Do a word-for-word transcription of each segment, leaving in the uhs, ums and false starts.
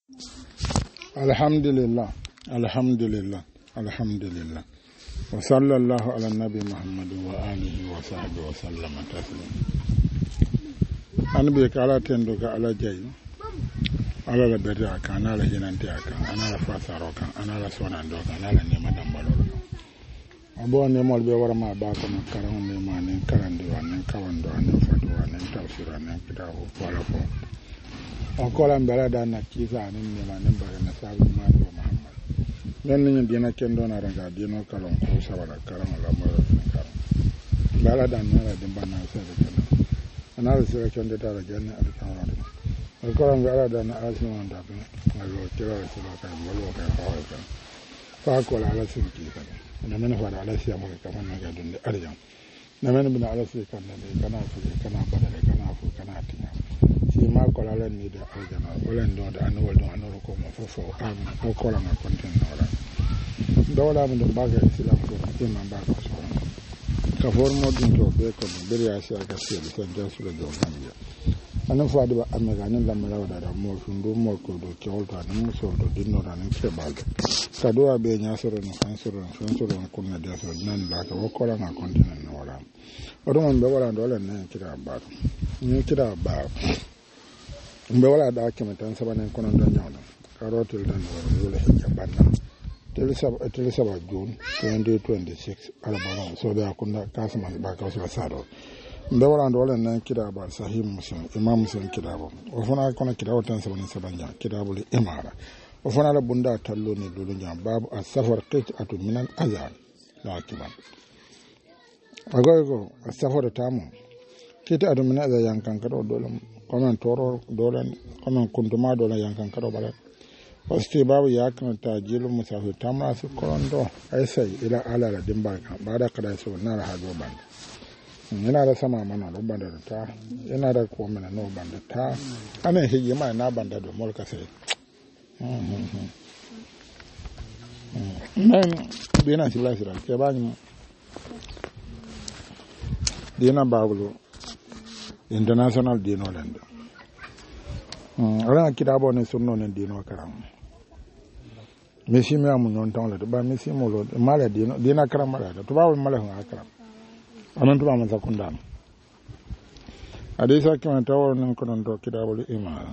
alhamdulillah alhamdulillah alhamdulillah wa sallallahu ala nabi muhammad wa alihi wa sahbihi wa sallama taslima anbi ka ala tendo ka ala jayi ala la beta kan ala hinante kan ana la fasaro kan ana la sonando kan ana la nema dambalo abo ne mol be wara ma ba ko no karam me ma ne karandi wa ne kawando ne fatu wa ne tafsira ne kitabu wala fo on kola mbara da na kisa ne ne ma ne bare na sabu ma do muhammad non ni dina kendo na ranga dino kalon ko sabara karam la mo karam bala da na dimba na sa de kana ana la sira chonde ta la janna al tawara on kola mbara da na asima nda ko ngalo kira sira ka mbalo ka hawa ka fa kola ala sinki ka na mena fara ala siya mo ka fanna ga dunde arjam na mena bina ala siya kan ne kana fu kana badale kana fu kana tinya si ma ko la len ni de arjana wala ndo da anu wala anu ko mo fo fo am ko ko la ma konten wala dawla mi dum baga islam ko ke man baga so ka formo dum to be ko be ya siya ka siya be tan jasu da gambia anan fo adu amma ga nan lamma lawda da mo fu ndo mo ko do ke wolta nan mo so do dinno da nan ke baga kadoa be nyasoro no fansoro no fansoro no kunna de so nan la ka wokola na kontinent no wala odo mon be wala do len nan kira ba ni kira ba be wala da ke metan sabanen kono don nyawna karotel dan wala hijja banna tel sab tel sab june twenty twenty-six ala balon so da kunna kasma ba ka so sado be wala do len nan kira ba sahih muslim imam muslim kira ba o fona kono kira o tan sabanen sabanja kira bul imara o fana la bunda tallo ni lulu jam babu as-safar qit'atu min al-azal la kiban agogo as-safar tamu qit'atu min al-azal yankan kado dolam kono toro dolan kono kunduma dolan yankan kado bala wasti babu yakan tajilu musafir tamra su kondo ai sai ila ala la dimbarka bada kada so na la hajo ban ina da sama mana do banda ta ina da ko mana no banda ta ana hiji mai na banda do molka sai men bina sila sila ke bani dina bagulo international dino lendo ala kitabo ne sunno ne dino karam mesi me amu non ton la ba mesi mo lo mala dino dina karam mala to ba mala ha karam anan to ba man sakunda adisa kiman tawo nan konon to kitabo le ima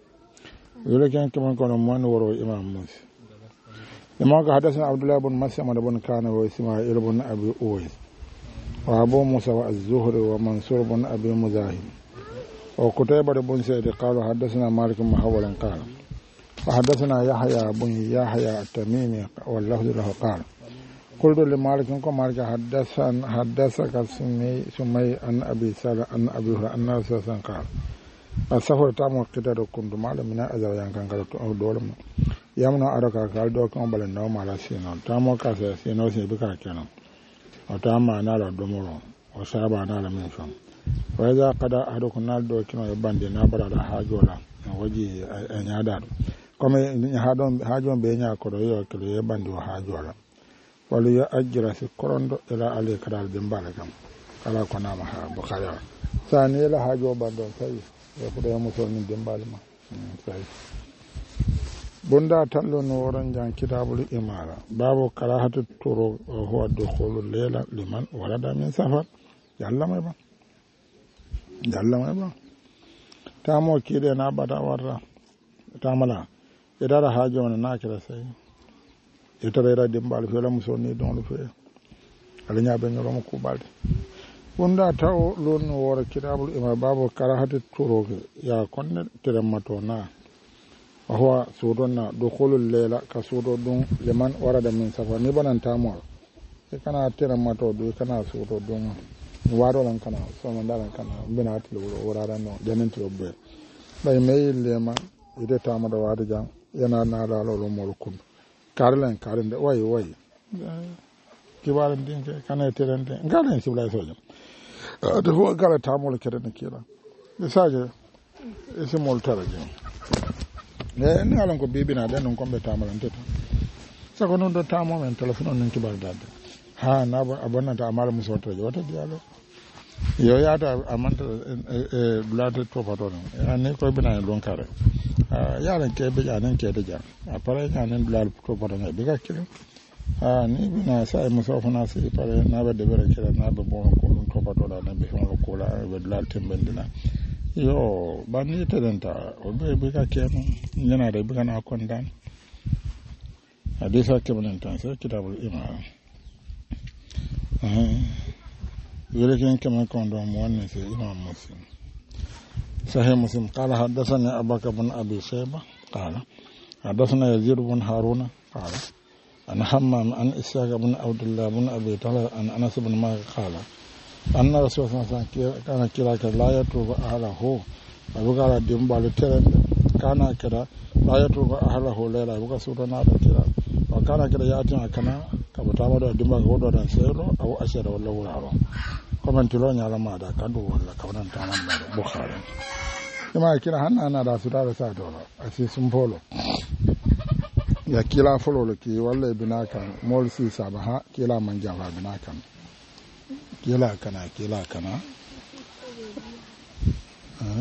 ولكن كمان كانوا من وراء إمام موسى لما حدثنا عبد الله بن مسلم بن كان وإسماعيل بن أبي أويس وأبو موسى والزهري ومنصور بن أبي مزاحم وقتيبة بن سعيد قالوا حدثنا مالك بن حوال قال وحدثنا يحيى بن يحيى التميمي واللفظ له قال قلت لمالك كم مالك حدثنا حدثك سمي سمي عن أبي سالم عن أبي هريرة أن رسول الله قال asafar ta mo kita do kundu mala mina azar yang kan kala to dole mo yamna araka kal do kan balen no mala sino ta mo ka se sino se bi ka kenan o ta ma na la do mo o saba na la min fam wa za qada ahadu kunal do kino e bande na bara da hajola waji e nyaada comme haadon hajon be nya ko do yo ko e bande o hajola wala ya ajra fi korondo ila ale kadal de mbala kam kala ko na ma ha bukhari sani la hajo bandon sai ya kuda ya mutu wani dimbali ma sai bunda tallo no woran jan kitabul imara babu karahatu turo huwa dukhulul layla liman warada min safar yalla mai ba yalla mai ba ta mo kire na bada warra ta mala idara hajo na kira sai ita rera dimbali fela muso ni don lu fe alanya ben ro ko balde bunda taw lon wora kitabul imam babu karahatu turoke ya konne teremato na wa sudonna dukhulul layla ka sudo dun liman warada min safar ni banan tamo e kana teremato do kana sudo dun waro lan kana so man dalan kana binati lo warada no janin to be bay may lema ide tamo do wada jang yana na la lo mo kun karlen karlen way way kibaran din kana terente ngalen sibla so da huwa gara ta mol kere ne kira misaje ese mol taraje ne ne alan ko bibi na den ko be ta mol ntata sa ko non do ta mo men telephone non ki bar dad ha na abonna ta amal muso to wata dialo yo yaata amanta dulata topato ɗum ani koye bina ɗon kare yaran keɓe ƴanen keede jam après ñanen dulal topato nge ɓe gakkile a ni bina sa e muso fana si pare naɓe deɓere kira naɓe bon ko ɗum topatoɗa naɓe fewlo kuula ɓe dulal tembendina yo banni tedenta o ɓe ɓe gakkeno ñanade ɓe kana kondan hadisa keɓenen tan se kitabul imara ولكن كما كان دوم مؤنث إمام مسلم صحيح مسلم قال حدثني أبو بكر بن أبي شيبة قال حدثنا يزيد بن هارون قال أن حمام عن إسحاق بن عبد الله بن أبي طلحة عن أنس بن مالك قال أن رسول الله صلى الله عليه وسلم كان كلاك لا يتوب أهله أبو قال ديمبال ترند كان كذا لا يتوب أهله ليلا أبو سورنا كذا وكان كذا يأتي كنا kabutama do dimba ko do dan sero aw ashara wala wala comment lo nyala ma da kadu wala kawan taman da bukhari kuma kila hanna na da su da sa do asi sun polo ya kila folo lo ki wala binaka mol si sabaha kila man java binaka kila kana kila kana eh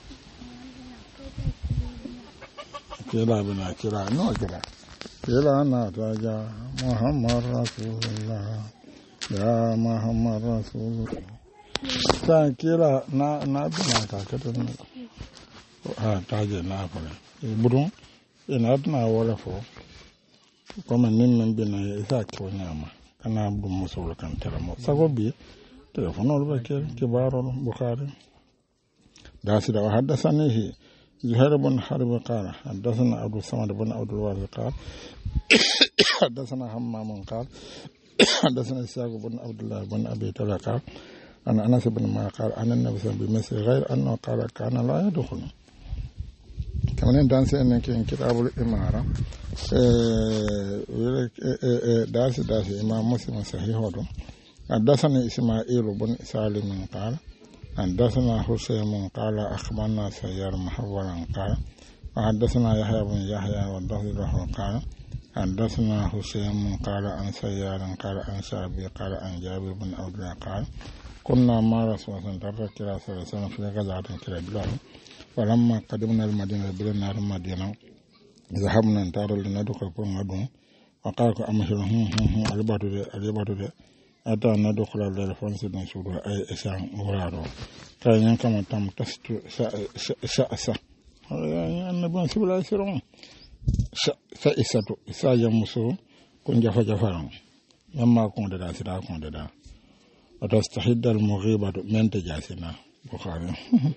kila bina kila no kila kila na raja Muhammad Rasulullah ya Muhammad Rasulullah sa kila na na bina ka kadan ha taje na fara budun ina tana wala fo kuma nin men bina isa ko nyama kana bu musul kan tara mo sago bi telefono ba ke ke baro bukhari da su da haddasanihi زهير بن حرب قال حدثنا عبد الصمد بن عبد الوارث قال حدثنا حمام قال حدثنا إسحاق بن عبد الله بن أبي طلحة قال أن أنس بن مالك قال أن النبي صلى الله عليه وسلم بمثل غير أنه قال كان لا يدخل كمان دانس إن كان كتاب الإمارة داس داس إمام مسلم صحيح هذا حدثنا إسماعيل بن سالم قال حدثنا حسين قال أخبرنا سيار محولا قال وحدثنا يحيى بن يحيى والضحي له قال حدثنا حسين قال عن سيار قال عن شعبي قال عن جابر بن عبد الله قال كنا مع رسول الله صلى الله عليه وسلم في غزوة كلا بلاد فلما قدمنا المدينة بلنا المدينة ذهبنا نتعرض لندخل في المدينة وقال أمهل هم هم هم البادو دي البادو دي أتى ندخل الليل فانسد نسود أي إسان ورارو كان ينكم تم تستو سأسا يعني النبي سبلا يسرون سأساتو إسا يمسو كن جفا جفارون يما كون دا سدا كون دا وتستحد المغيبة من تجاسنا بخاري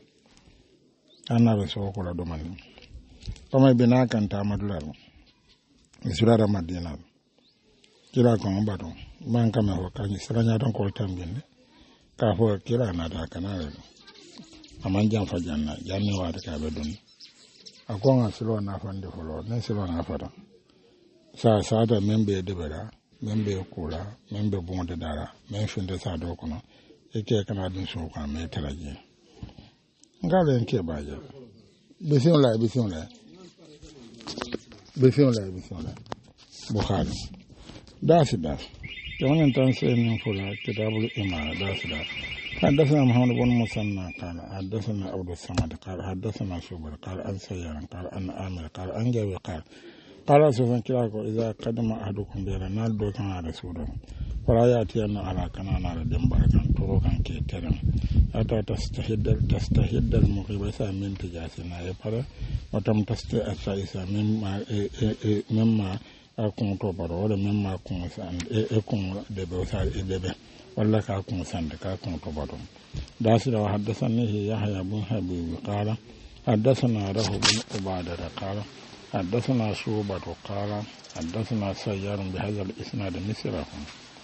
أنا رسول كلا دوماني كما بنا كان تعمد لارو سورة مدينة kila kon bato man kama ho kanyi saranya don ko tambinde ka fo kila na da kanale aman jam fa janna janni wa ta be don akonga silo na fande folo ne silo na fata sa sa da membe de bera membe kula membe bonde dara men finde sa do kono e ke kana dun so ka me taraje ngale nke baje bision la bision la bision la bision la bukhari داس داس كمان تنسين فلا كتاب الإمارة داس داس حدثنا محمد بن مسنى قال حدثنا عبد الصمد قال حدثنا شوبر قال عن سيار قال عن آمر قال عن جابر قال قال سوفان كلاكو إذا قدم أحدكم بيرا نالدو كان رسوله فلا يأتي أن على كنان على دمبر كان تروكا كي ترم أتا تستهد تستهد المغيبة من تجاسنا يبرا وتم تستهد مما مما akun to baro wala memma kun san e kun de be sa e debe wala ka kun san de ka kun to baro dasi da haddathani yahya bin habib qala haddathana rahu bin ubada qala haddathana shuba qala haddathana sayyar bi hadha al isnad misrahu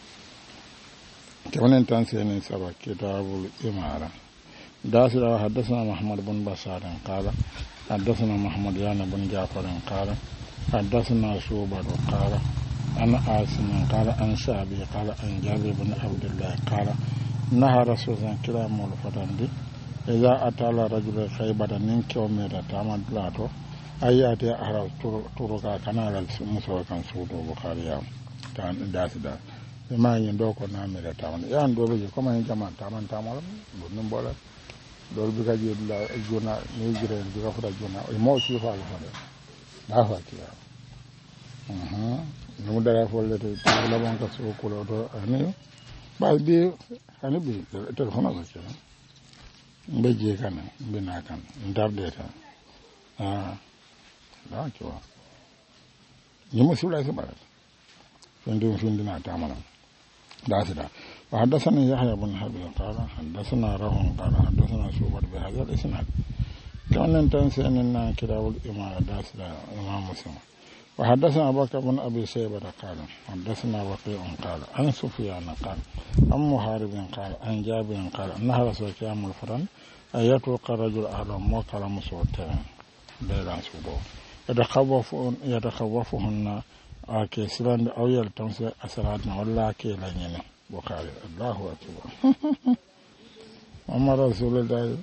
كمان تنسين سبع كتاب الإمارة داسر حدثنا محمد بن بشار قال حدثنا محمد يان بن جعفر قال حدثنا شوبة قال أنا عاصم قال أن شعبي قال أن جابر بن عبد الله قال نهى رسول الله كلا مولفتان دي إذا أتى رجل خيبة ننك وميرا تعمد لاتو أياتي أهل تركا كان على المسوى كان سودو بخاريا كان داس داس e ma yin do ko na mi da ta man yan do be ko man jama ta man ta mal bo nim bola do bi ka ji la jona ni jire bi ka fuda jona e mo ci fa fa da fa ci ya mhm no dara fo le to la bon ka so ko lo do ani ba bi ani bi telephone ko ci mbe je kan mbe na kan ndar de ta ah da ci wa ni mo sula se barat fendu fendu na ta mana da sida wa hadathana yahya ibn habib qala hadathana rahun qala hadathana shubat bi hadha al-isnad كان تنسين أن كتاب الإمام داسنا إمام مسلم وحدثنا أبو بكر بن أبي شيبة قال حدثنا وقيع قال عن سفيان قال عن محارب قال عن جابر قال أنها رسول كيام الفرن أن يترك الرجل أهله موكل مسوتين ليلا سودو يتخوف يتخوفهن كيسران أو يلتمس أسراتنا ولا كيلا ينه بخاري الله أكبر أما رسول الله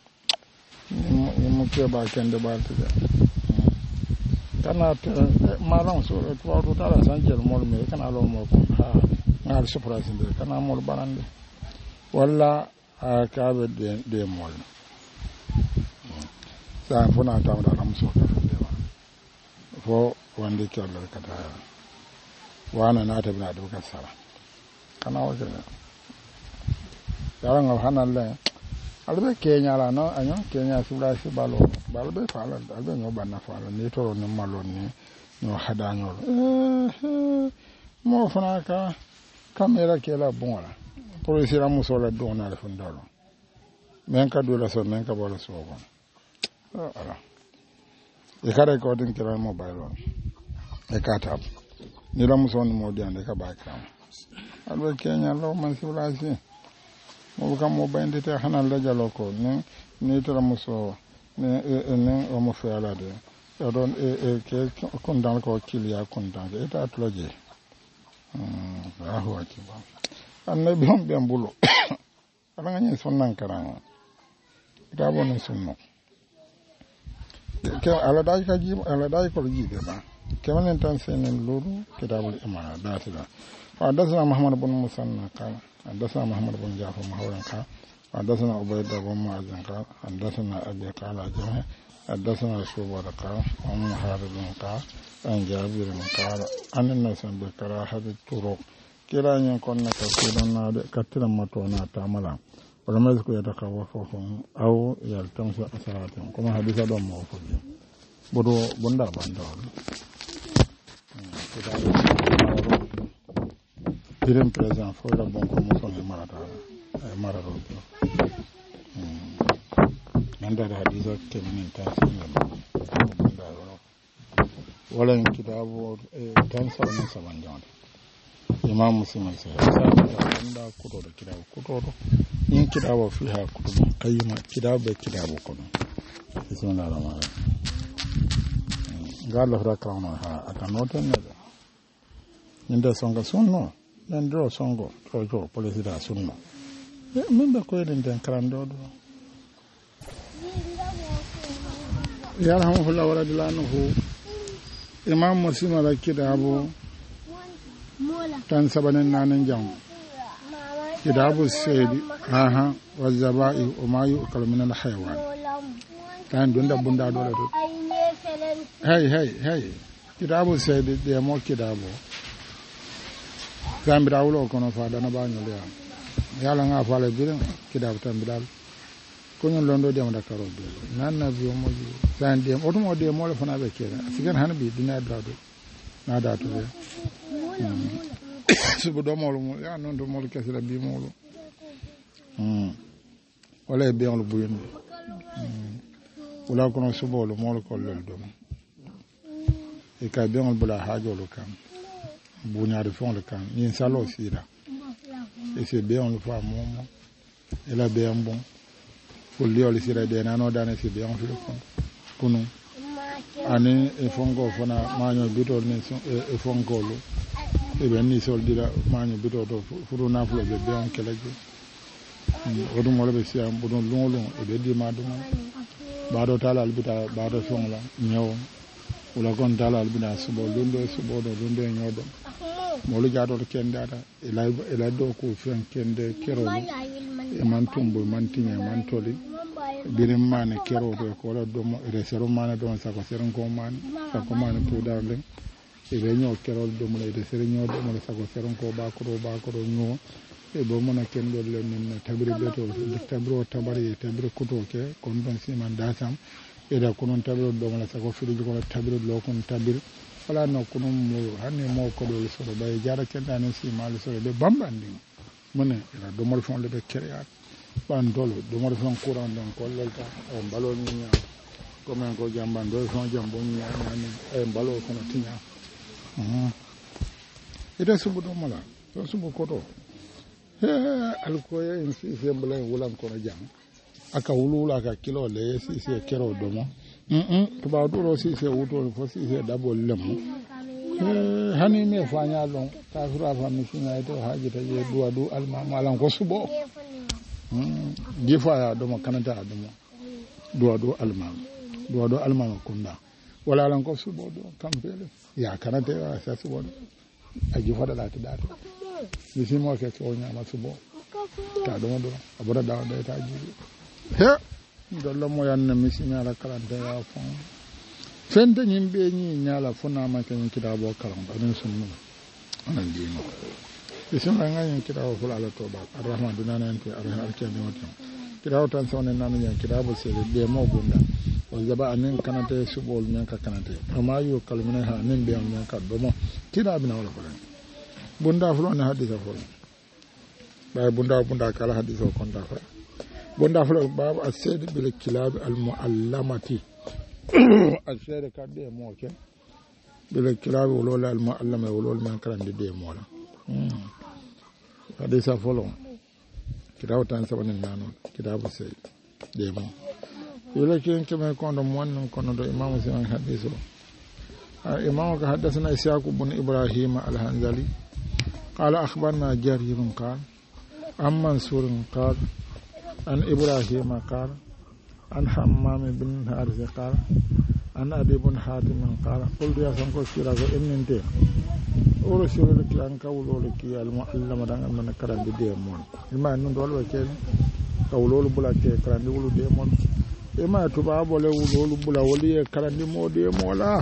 mu ke ba kende ba ta kana malam so to to tara san jel mol me kana lo mo ko ha ngal surprise de kana mol banande walla ka be de de mol sa fona ta da ram so ta de ba fo wande ke Allah ka ta wana na ta bina da ka sara kana wa jere yaran hanan albe kenya la no anyo kenya sura si balo balbe fala albe no banna fala ni toro ni malo ni no hadanyo eh mo fana ka kamera ke la bonla pour essayer la muso la dona le fondalo men ka do la so men ka bola so bon ala e ka recording ke la mobile on e ka tap ni la muso ni mo diande ka ba kram albe kenya lo man sura si mo kam mo bande te xana la jalo ko ne ni tara muso ne ne o mo fe ala de ya don e e ke kondan ko kiliya kondan e ta tloje hmm ahu ati ba anne bi hon be ambulo ala ngani sonnan karanga ta bono sonno ke ala dai ka ji ala dai ko ji de ba ke manen tan senen lolu kitabul imana datila wa dasna muhammad ibn musanna kala حدثنا محمد بن جعفر محورا قال حدثنا عبيد بن معاذ قال حدثنا ابي قال جمع حدثنا شعبة قال عن محارب قال عن جابر قال ان الناس بكراهه الطرق كلا يكون كثيرا كثيرا ما تونا تعملا ولما يذكر يتخوفهم او يلتمس اثراتهم كما حديث دون موفق بدو بندا باندول Diren président fo la bon ko mo sonne marata ay mararo hmm nanda da hadisa kemin ta sinna wala en kitabu tan sa na sa banjande imam muslim sai sa da kuto da kitabu kuto do in kitabu fiha kutubu qayyima kitabu kitabu kono bismillah rahman ngalo ra kauna ha atanoten ne ninda songa sonno nan do songo to jo police da sunna min ba ko eden den karando do ya rahmuhullah wa radiyallahu imam muslim ala kitabu tan sabanen nanen jam kitabu sayyidi aha wa zabai wa ma yu'kal min al hayawan tan dunda bunda do do hey hey hey kitabu sayyidi de mo kitabu gambira wulo kono fa dana ba nyole ya yala nga fa le bi kidab tambidal ko nyon londo dem da karo bi nan na bi mo ji san dem oto mo dem mo le fana be kera sigan han bi dina da do na da to be subu do mo mo ya non do mo le kesira bi mo lo hmm wala be on lo buyen hmm wala kono subo lo mo lo ko lel do e ka be on bula hajo lo kam buñaade fon le kan yin salo sira e se be on le fa momo e la be en bon ko liol sira de nano dane se be on fi ko kunu ani e fongo fona maño bitol ni e fongo lo e ben ni sol dira maño bitol do furu na flo be be on kelaje odum mo be siam bodon longolong e be di ma dum ba do tala albita ba do fon la nyaw wala kon tala albina subo lundo subo do lundo nyodo molu jaadol kendata ila ila do ko fen kende kero e man tumbo man tinya man toli birim mane kero do ko la do mo re sero mane do sa ko seron ko man sa ko mane to darle e be nyo kero do mo le sero nyo do mo sa ko seron ko ba ko ba ko nyo e bo mona kendo le nen tabiri beto tabiro tabari tabiro kuto ke kon don siman dasam e da konon tabiro do mo sa ko fili ko tabiro lo kon tabir wala no kono mo hanne mo ko do so do bay jara kenda ne si mal so be bambandi mone ila do mo fon le be créat ban dolo do mo fon courant don ko lelta o balo ni nya ko men ko jamban do fon jambo nya ni e balo ko no tinya mhm ida subu do mala do subu ko do he al ko ye si semble wulan ko jang aka wulula aka kilo le si si kero do mo mm to ba do si se wuto fo si se dabo lemu eh hani me fanya lon ta sura fa mi singa to haji ta je duwa du alma malan ko subo mm di fa ya do mo kanata do mo duwa du alma duwa du alma kunda wala lan ko subo do kampele ya kanata ya sa subo aji fa da la ta dato mi simo ke ko nya ma subo ta do do abura da da ta ji he dolla mo yanna misiñala kalante ya fon fente ñim ɓe ñi ñala fonama kañum kitabo kalam aɗum sunnuma onan dino bisimila gañum kitabo fula ala toba arrahman dunanante ara alkendiwotem kitabo tan sawne nanañen kitabo seede ɓemo gunda o jaba anin kanate suɓol men ka kanate ama yo kalmine ha nin ɓeyam men ka domo kiɗabina wala folen bunda fulone haddisa fol ɓay bunda bunda kala haddisa o konta fa bonda fula babu ased bil kilab al muallamati ased kadde mo ke bil kilab wala al muallama wala man karande de mo la hmm ade sa folo kitaw tan sabanen nano kitabu sey de mo yele ken kemen kondo mon kono do imam sinan hadiso imam ka hadathana ishaq ibn ibrahim al hanzali qala akhbarna jarir qala amman surun qala عن إبراهيم قال عن حمام بن حارث قال عن أبي بن حاتم قال قلت يا سنكو سيراغ إن انت أرسل لك أن قولوا لك المعلم دان من كران دي ديمون إما أنه دول وكين قولوا بلا كي كران دي ولو ديمون إما تباب ولا ولو بلا ولي كران دي مو ديمولا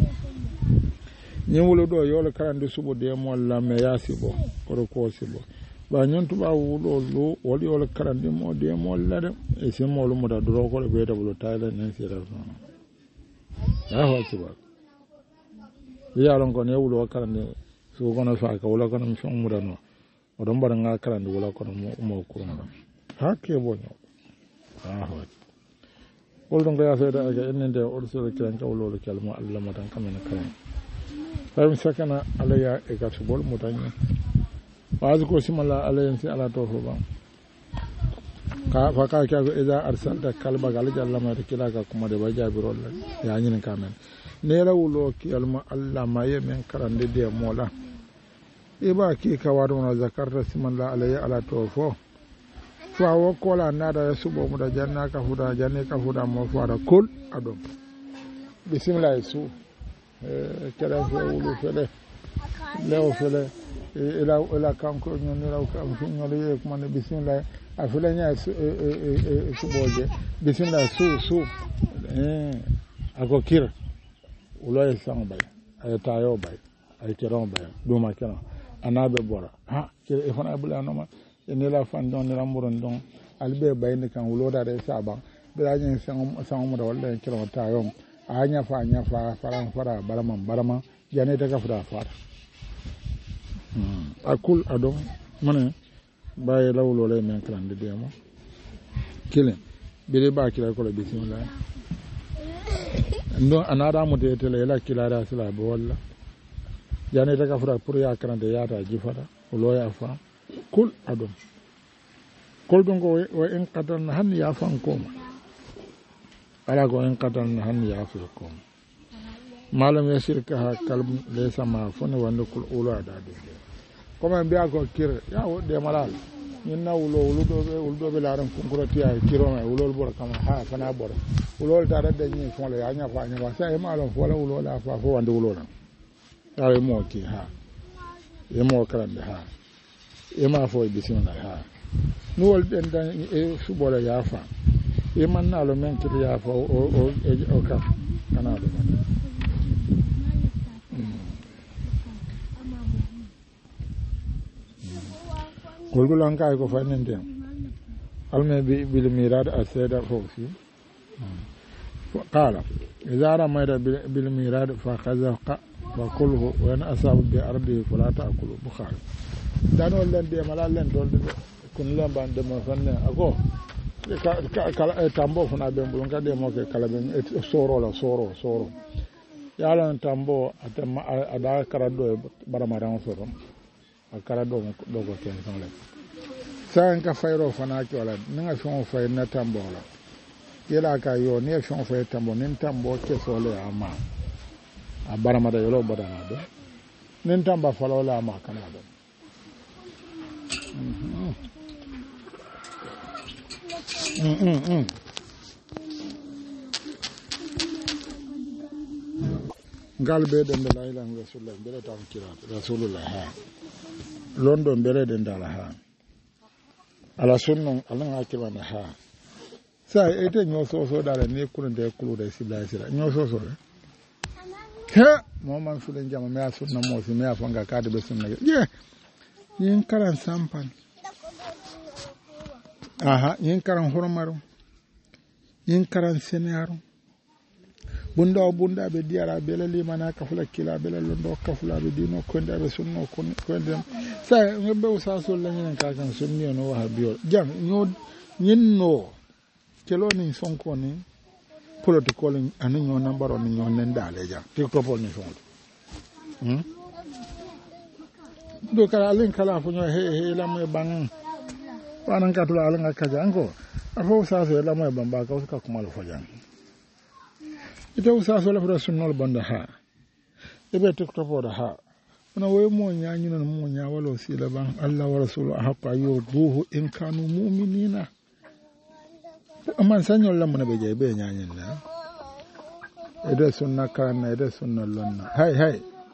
ni wolo do yole karande subo de mo la me yasibo ko ko sibo ba nyontu ba wulo lo woli wala karande mo de mo la de e se mo lo mo da do ko be da bulo tayla nen se da no ya ho ci ba ya ron ko ne wulo karande su ko na fa ka wala ko na mi mo da no o don bar nga karande wala ko mo mo ko no ha ke bo no ha ho wol don ga ya se da ga enen de o so ke kan wolo lo kalmo Allah ma tan kamena karande fayim sakana alaya e gasubol mutanya wazi ko simala alayen si ala to hoba ka fa ka ka ida arsalta kalba gal jalla ma kila ka kuma de bajabirol ya nyin kamen ne rawulo ki alma alla ma yemen karande de mola e ba ki ka wado na zakarta simala alaya ala to fo fa wo kola nada subo mu da janna ka huda janne ka huda mo fara kul adom bismillah su kala fe wulu fele lew fele ila ila kanko ñon ila kanko ñol ye ko man bismillah afela nya su su boje bismillah su su eh ako kir ulo e sang bay ay tayo bay ay kiron bay duma kiron anabe bora ha kir e fona bula no ma ene la fan don ni ramburon don albe bay ni kan ulo da re saba bela nyen sang sang mo da wala kiron tayo anya fa anya fa faran fara barama barama jane daga fara fara hmm akul adon mane baye lawlo le men kan de demo kile bele ba kila ko le bismillah ndo anada mo de tele la kila da sala bo walla jane daga fara pour ya kan de yata jifara lo ya fa kul adon kol don ko o en qatan han ya fan ko ala ko en qatan han ya fi ko malam yasirka ha kalb le sama fone wande kul ulo da do ko men biya ko kir ya de malal min na ulo ulo do be ulo do be laran kunkuro tiya kiro me ulo bor kama ha fana bor ulo da da ni fon le ya nya fa nya fa sai malon fo la ulo la fa fo wande ulo la ya mo ki ha e mo karande ha e ma fo bismillah ha nuwol den dan e subola yafa e man nalo men kiti yafa o o o kam kana do golgulan kay ko fanende alme bi bil mirad aseda fofi qala idha ramayta bil mirad fa khazaqa wa kulhu wa ana asabu bi ardi fala ta'kulu bukhari dan wallan de malalan dolde kun lamban de mo fanne ako kala tambo fana be mbulun kade mo ke kala ben soro la soro soro yala tambo atama ada karado baramaran soro akara do do ko ken sanle san ka fayro fana ki wala nga fon fay na tambo la yela ka yo ne fon fay tambo nin tambo ke sole ama a baramada yolo badana do nin tamba falo la ama kana do mm mm mm galbe den la ilaha rasulullah bele tan kira rasulullah ha londo bere den dala ha ala sunnon alan akiba na ha sa ete nyo so so dala ne kulun de kulu de sibla sira nyo so so he mo man fu den jama me asunna mo si me afanga kade be sunna ye yin karan sampan aha yin karan hormaro yin karan senaro bunda o bunda be diara be le mana ka fula kila be le londo ka fula be dino ko nda be sunno ko ko ndem sa ngebe usa so la nyen ka kan sunni no wa biyo jam nyo nyinno kelo ni sonko ni political anu nyo nambaro ni nyo nenda le jam ti ko pol ni sonko hm do kala len kala fu nyo he he la mo bang wanan ka tula alen ka jango afo sa so la mo bamba ka ka kuma lo fajan ita usa so la fra sunnol banda ha ebe tiktok da ha na way mo nyaanyu na mo nyaawalo sila ban Allah wa rasulu ahqa yuduhu in kanu mu'minina amman sanyol lam na be je be nyaanyin na ede sunna kan ede sunna lonna hay hay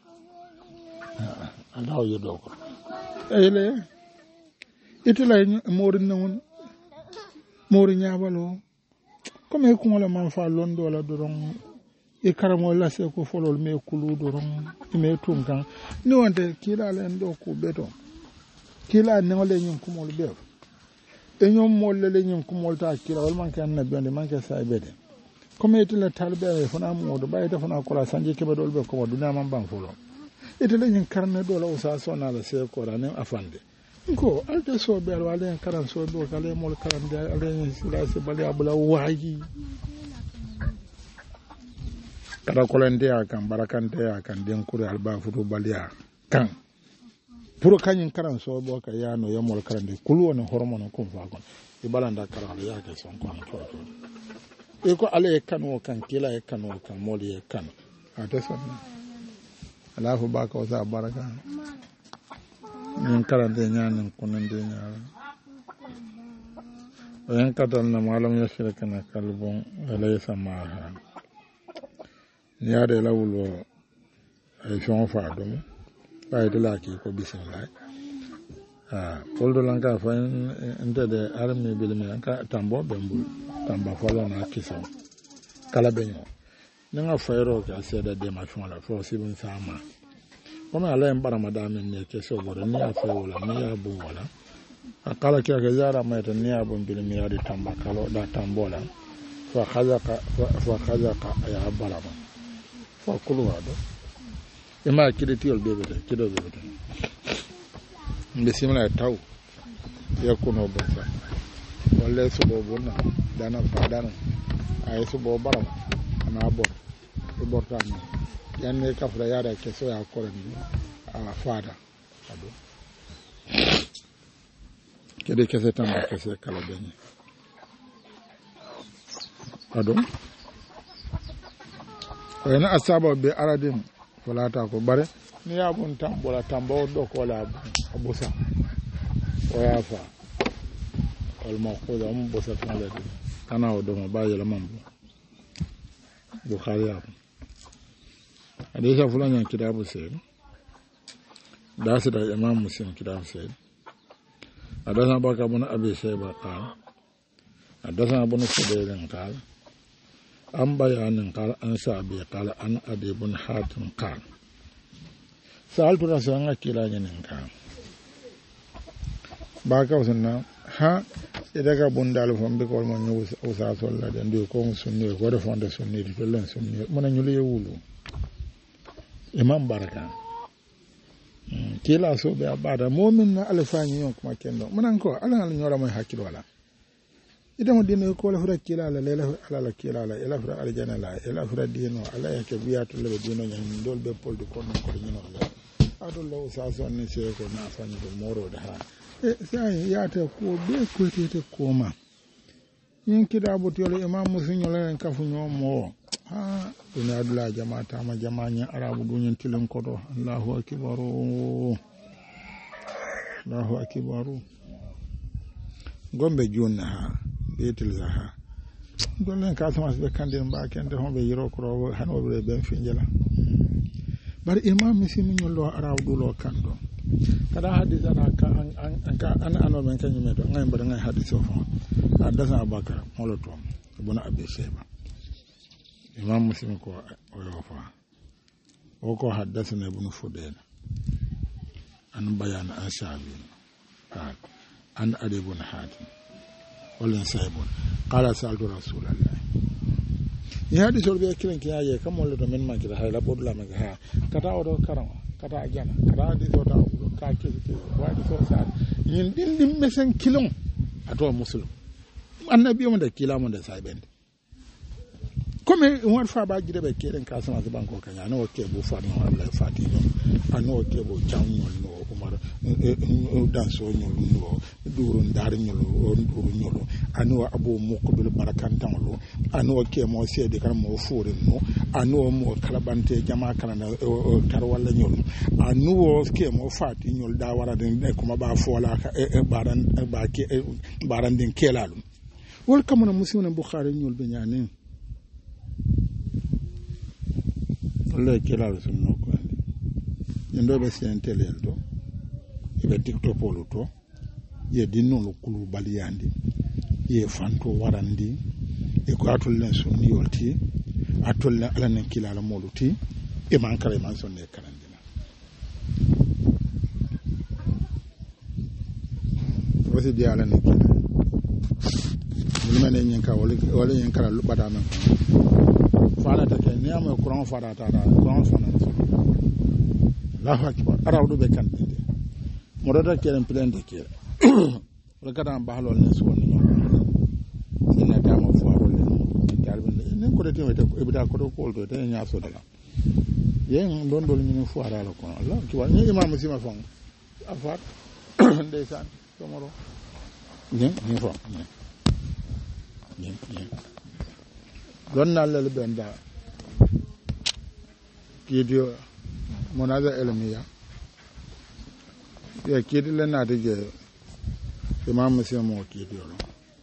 Allah yudo ko ele itulay morin non morin nyaawalo comme ko ngala man fa londo la doron e karamo la se ko folol me kulu doron me tunkan ni wonde kila len do ko beto kila ne wala nyum ko mol be e nyom mol le nyum ko mol ta kila wal man kan na bende man ka sa bede comme itula talbe e fona modo bay ta fona ko la sanje ke be dol be ko duna man ban folo itula nyin karne do la usa sona la se ko ranen afande ko alta so be wala en karan so be kala mol karan da alen sila se bali abula waji kada kolente akan barakante akan den kure alba futu balia kan puro kanyin karan so be ka yano ya mol karan de kulu wona hormono ko fa kon e balanda karan ya ke son ko to e ko ale kan o kan kila e kan o kan mol e kan ata son ala fu ba ko sa baraka nin karante ñanin konande ñaara oyen katal na malam yashirkana kalbon alaysa maha yaade lawulo ay fon fa dum bay de laki ko bismillah ah poldo lanka fa entede armi bilmi lanka tambo bembul tamba falo na kiso kala benyo nga fayro ka seda de ma fon la fo sibun sama kama ala mbara madame ne ke so boro ni afa wala ni abu wala akala kia ke zara maita ni abu mbili miyadi tamba kalo da tambola fa khazaka fa khazaka ya barama fa kulu wado ima kideti yol bebete kido bebete bisimila taw ya kuno bonsa wala so bo bonna dana fadana ay so bo barama ana bor e bortani yanne kafra yara ke so ya koren a fada ado kede ke setam ke se kala benye ado wena asaba be aradim falata ko bare ni yabun tambola tambo do ko la abusa o ya fa wal maquda um bosa tala kana o do ma baye la mambo bukhari ya hadisa fulani ya kitabu sema داسد الإمام مسلم كتاب سيد حدثنا أبو بكر بن أبي شيبة قال حدثنا ابن فضيل قال أن بيان قال أن شعبي قال أن أبي بن حاتم قال سألت رسول الله كلا جنين قال باكا وسنا ها إذا كان دال فم بكول من يوس أوساس ولا دندو كون سني ولا فند سني تلون سني من يلي يولو إمام بركة كلا سو بعد مؤمن ألفاني يوم كما كنا من أنكو ألا ألا نورا ما يحكي ولا إذا ما دينه يقول فرق كلا لا لا لا لا كلا لا إلا فرق الجنة لا إلا فرق دينه ألا يكبيات اللي بدينه يعني دول بيقول دكون كورينه لا أدول لو ساسو نسيه كنا أفاني بمورو ده sai ya ta ko be ko te te ko ma yin kida botole imam musinyo len kafu nyomo ha ina dula jamaata ma jamanya arabu dunyin tilin kodo Allahu akbar Allahu akbar gombe jonna ha betil ha dolen ka sama be kandin ba kende hombe yiro ko hanobe ben finjela bar imam musinyo lo arabu dulo kando kada hadisa na ka an ka an ano men kan yumeto ngai mbar ngai hadiso fo hadasa abakar moloto ibn abi shayba imam muslim ko o fa o ko hadasa ibn fudayl an bayan an shabi qal an ali ibn hatim wala saybun qala sa'altu rasulullah ya hadiso be kiran kiyaye kam moloto men ma kira hayla bodla ma ha kata o do karam kata ajana kata di to ta ka ke wadi so sa yin din din mesen kilon ato muslim annabi mo da kila mo da sai bende comme won fa ba gide be keden ka sama da banko kanya no ke bu fa no Allah fati no ano ke bu chawnol no umar dan so nyol no durun dar nyol on duru nyol ano abu muqbil barakantan lo ano ke mo sede kan mo fure no ano mo kalabante jama kana tar wala nyol ano ke mo fati nyol da wara den kuma ba fola ka e baran ba ke baran den kelalum wol kamana muslimin bukhari nyol be nyane Allah kila sunno ko ande ndo be sen telel do be tiktok polo to ye dinno lo kulu baliyandi ye fanto warandi e ko atol len sunni yolti atol len ala nen kila la moluti e man kare man sonne karandina wasi di ala nen kila ni mane nyen ka wala wala nyen kala lu bada man fala ta ke ni am Qur'an fara ta da Qur'an fana so Allahu akbar arawdu be kan de mo do ta kelen plan de ke wala kada ba halol ne so ni ni na ta mo faro le dalbe ne ko de te e bida ko do ko do te nya so dala yen don do ni fu ara la ko Allah akbar ni imam sima fon afat ndeysaan ko moro ni ni fo ni ni don na lal benda kidio monaza elmiya ya kidi le na dige imam muslim mo kidio lo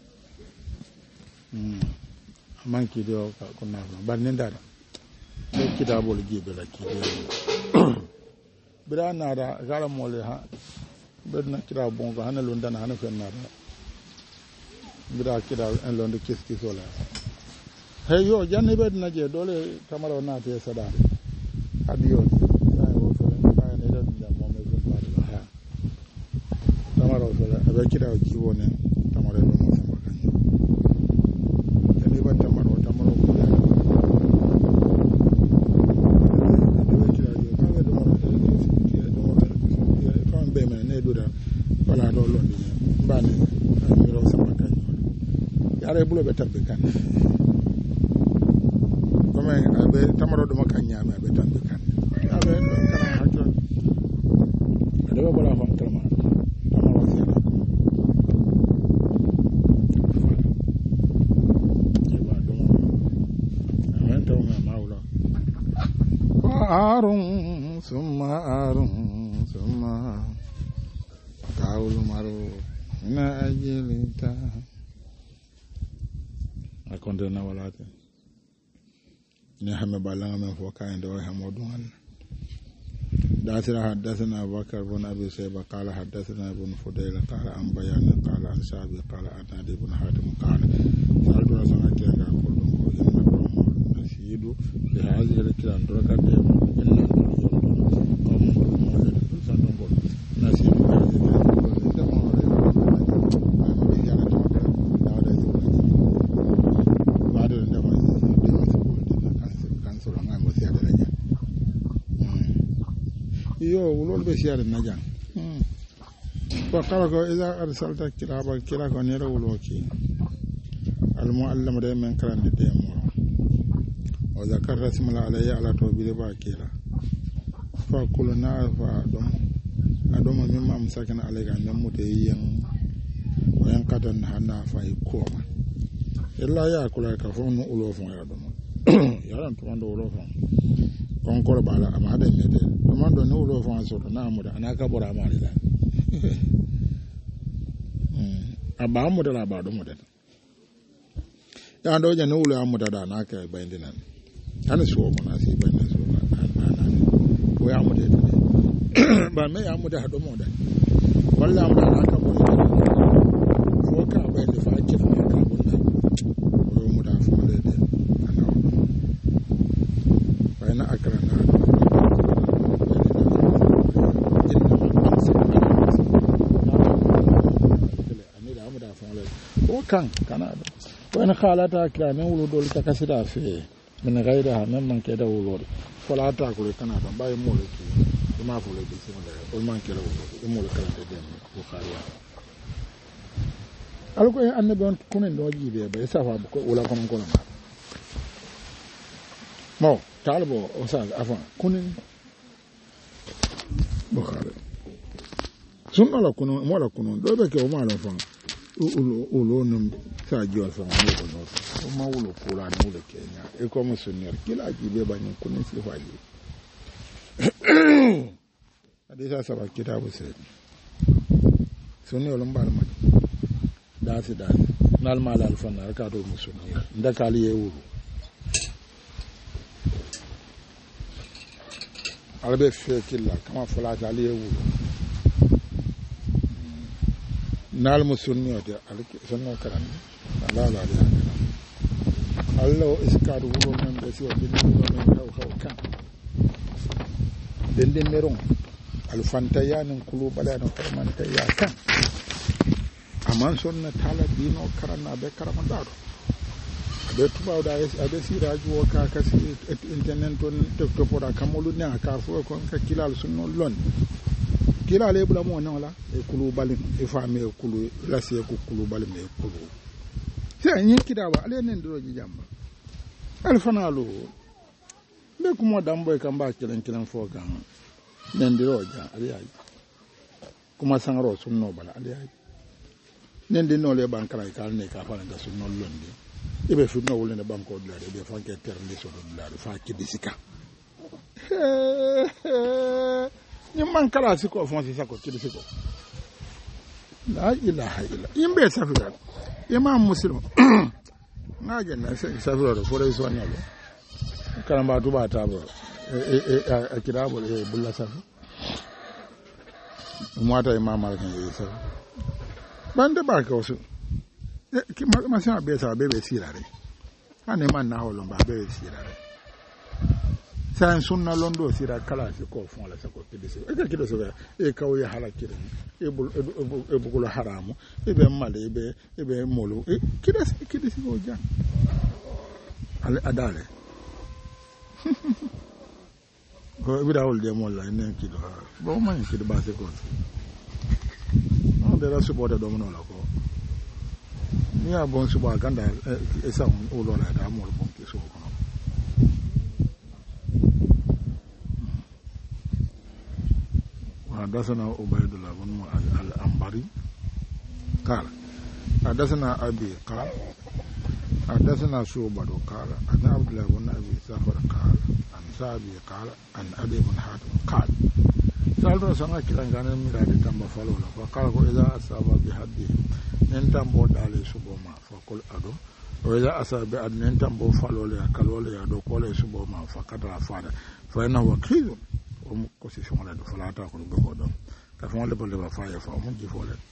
mm man kidio ka kunna ba nenda da kitabul gibe la kidio bira na da gara mole ha bedna kira bongo hana londa na hana fenna da bira kira en londa kiski sola hey yo janne bedna je dole tamaro na te sada adiyo ay wo so ay ne da mo me ko ba ha tamaro sola abe kira kiwo ne tamaro do mo sama kan tani ba tamaro tamaro ko da abe kira yo ka do mo do mo ko be me ne do da wala do londi ba ne mi ro sama kan yare bulo be tabbe kan comme abe tamaro do makanya abe tambe kan abe kana hakko adabe bola fam kalma tamaro sena eba do amen taw ma mawla arun summa arun summa kaul maru na ajilita akonde na walate ni hame balanga men fo kaande o hamo dum داسنا حدثنا بكر بن ابي شيبه قال حدثنا ابن فضيل قال عن بيان قال عن شعبي قال عن عدي بن حاتم قال سالت رسول الله كان يقول ان نسيد بهذه الكلام دركات ان قوم مولد سنقول نسيد بهذه yo wulol be siare na jang ko kala ko iza arsalta kilaba kila ko ne rawlo ki al muallim de men karande de mo o zakar rasmala alayya ala to bi ba kila fa kuluna fa dum adoma min mam sakana alayga nan mute yin o yan kadan hana fa ko illa ya kula ka fo no ulo fo ya dum ya ran to mando ulo fo kon ko bala amade mede to mando no ulo fo so na amuda anaka bora amari la aba amuda la ba do muda ya ndo ja no ulo amuda da na ka bayndi nan ana so mo na si bayndi so na na ko ya amuda ba me ya amuda do muda walla amuda na ka bora ko ka bayndi fa ki fa ka bunda ko muda fo de de ana bayna akrana kan kana do wani khalata kira ne wulo dol ta kasida fe min gaida nan man ke da wulo fola ta ko kana da baye mo le ki ma fo le bi se le o man ke da wulo e mo le kala de dem ko khariya alko e annabi on kunen do jibe be safa ko wala konon konon mo talbo o sa afan kunen bukhari sunna la kunon mo la kunon do be ke o ma la fan ulo ulo num sa jol fa mo ko no o ma ulo kula no le kenya e ko mo sunner kila ji be ba ni ko ni si fa ji hadisa saba kitabu sai sunni wala mbar ma dasi dasi nal mal al fanar ka do mo sunni ndakali e wuro albe fe kila kama fala ali e wuro nal musunni ode alki sanno karan Allah la ya Allah iskaru wuro men be si ode ni men taw taw kan den den meron al fantayan kulu balana farmanta ya kan aman sonna tala dino karana be karama dado be tuba da yes abe si raju ka kasi internet ton to poda kamolu ne aka fo ko ka kilal sunno lon kila le bula mo non la e kulu balin e fami e kulu la se ko kulu balin e kulu se nyi kidawa ale nen do ji jamba al fanalu be ko mo dambo e kamba kilen kilen fo gan nen diro ja ale ay kuma sangaro sunno bala ale ay nen di no le bankara ka ne ka fa da sunno londi e be sunno wole ne banko dula de be fanke terndi so dula fa kidisika ni man kala siko fon si sako kidi siko la ilaha illa imbe safira imam muslim na janna safira do fore so nyalo kala ba tuba ta ba e e kidabo e bulla safi mata imam malik ne sa bande ba ka wasu ki ma sa be sa be be sirare ane man na holon ba be sirare san sunna londo sira kala se ko fon la se ko kidise e ka kido so e ka o ya halakire e bul e bugul haramu e be male e be e be molo e kidase kidise ko ja ale adale ko bi dawol de molla ne kido bo man kido ba se ko on de la supporter do mo la ko ni a bon suba ganda e sa o lo la da mo bon ke so ko حدثنا عبيد الله بن الأنباري قال حدثنا أبي قال حدثنا شعبة قال عن عبد الله بن أبي سفر قال عن سابي قال عن أبي بن حاتم قال سألت رسول الله كلا كان من هذه تام فلولا فقال إذا أصاب بحده ننتم بود عليه سبوما فقل أدو وإذا أصاب بحد ننتم بود فلولا كلولا أدو قول سبوما فقد رفض فإنه وكيل mu ko si fon la fala ta ko be ko do ka fon le bolle ba fa ya fa mu ji fo le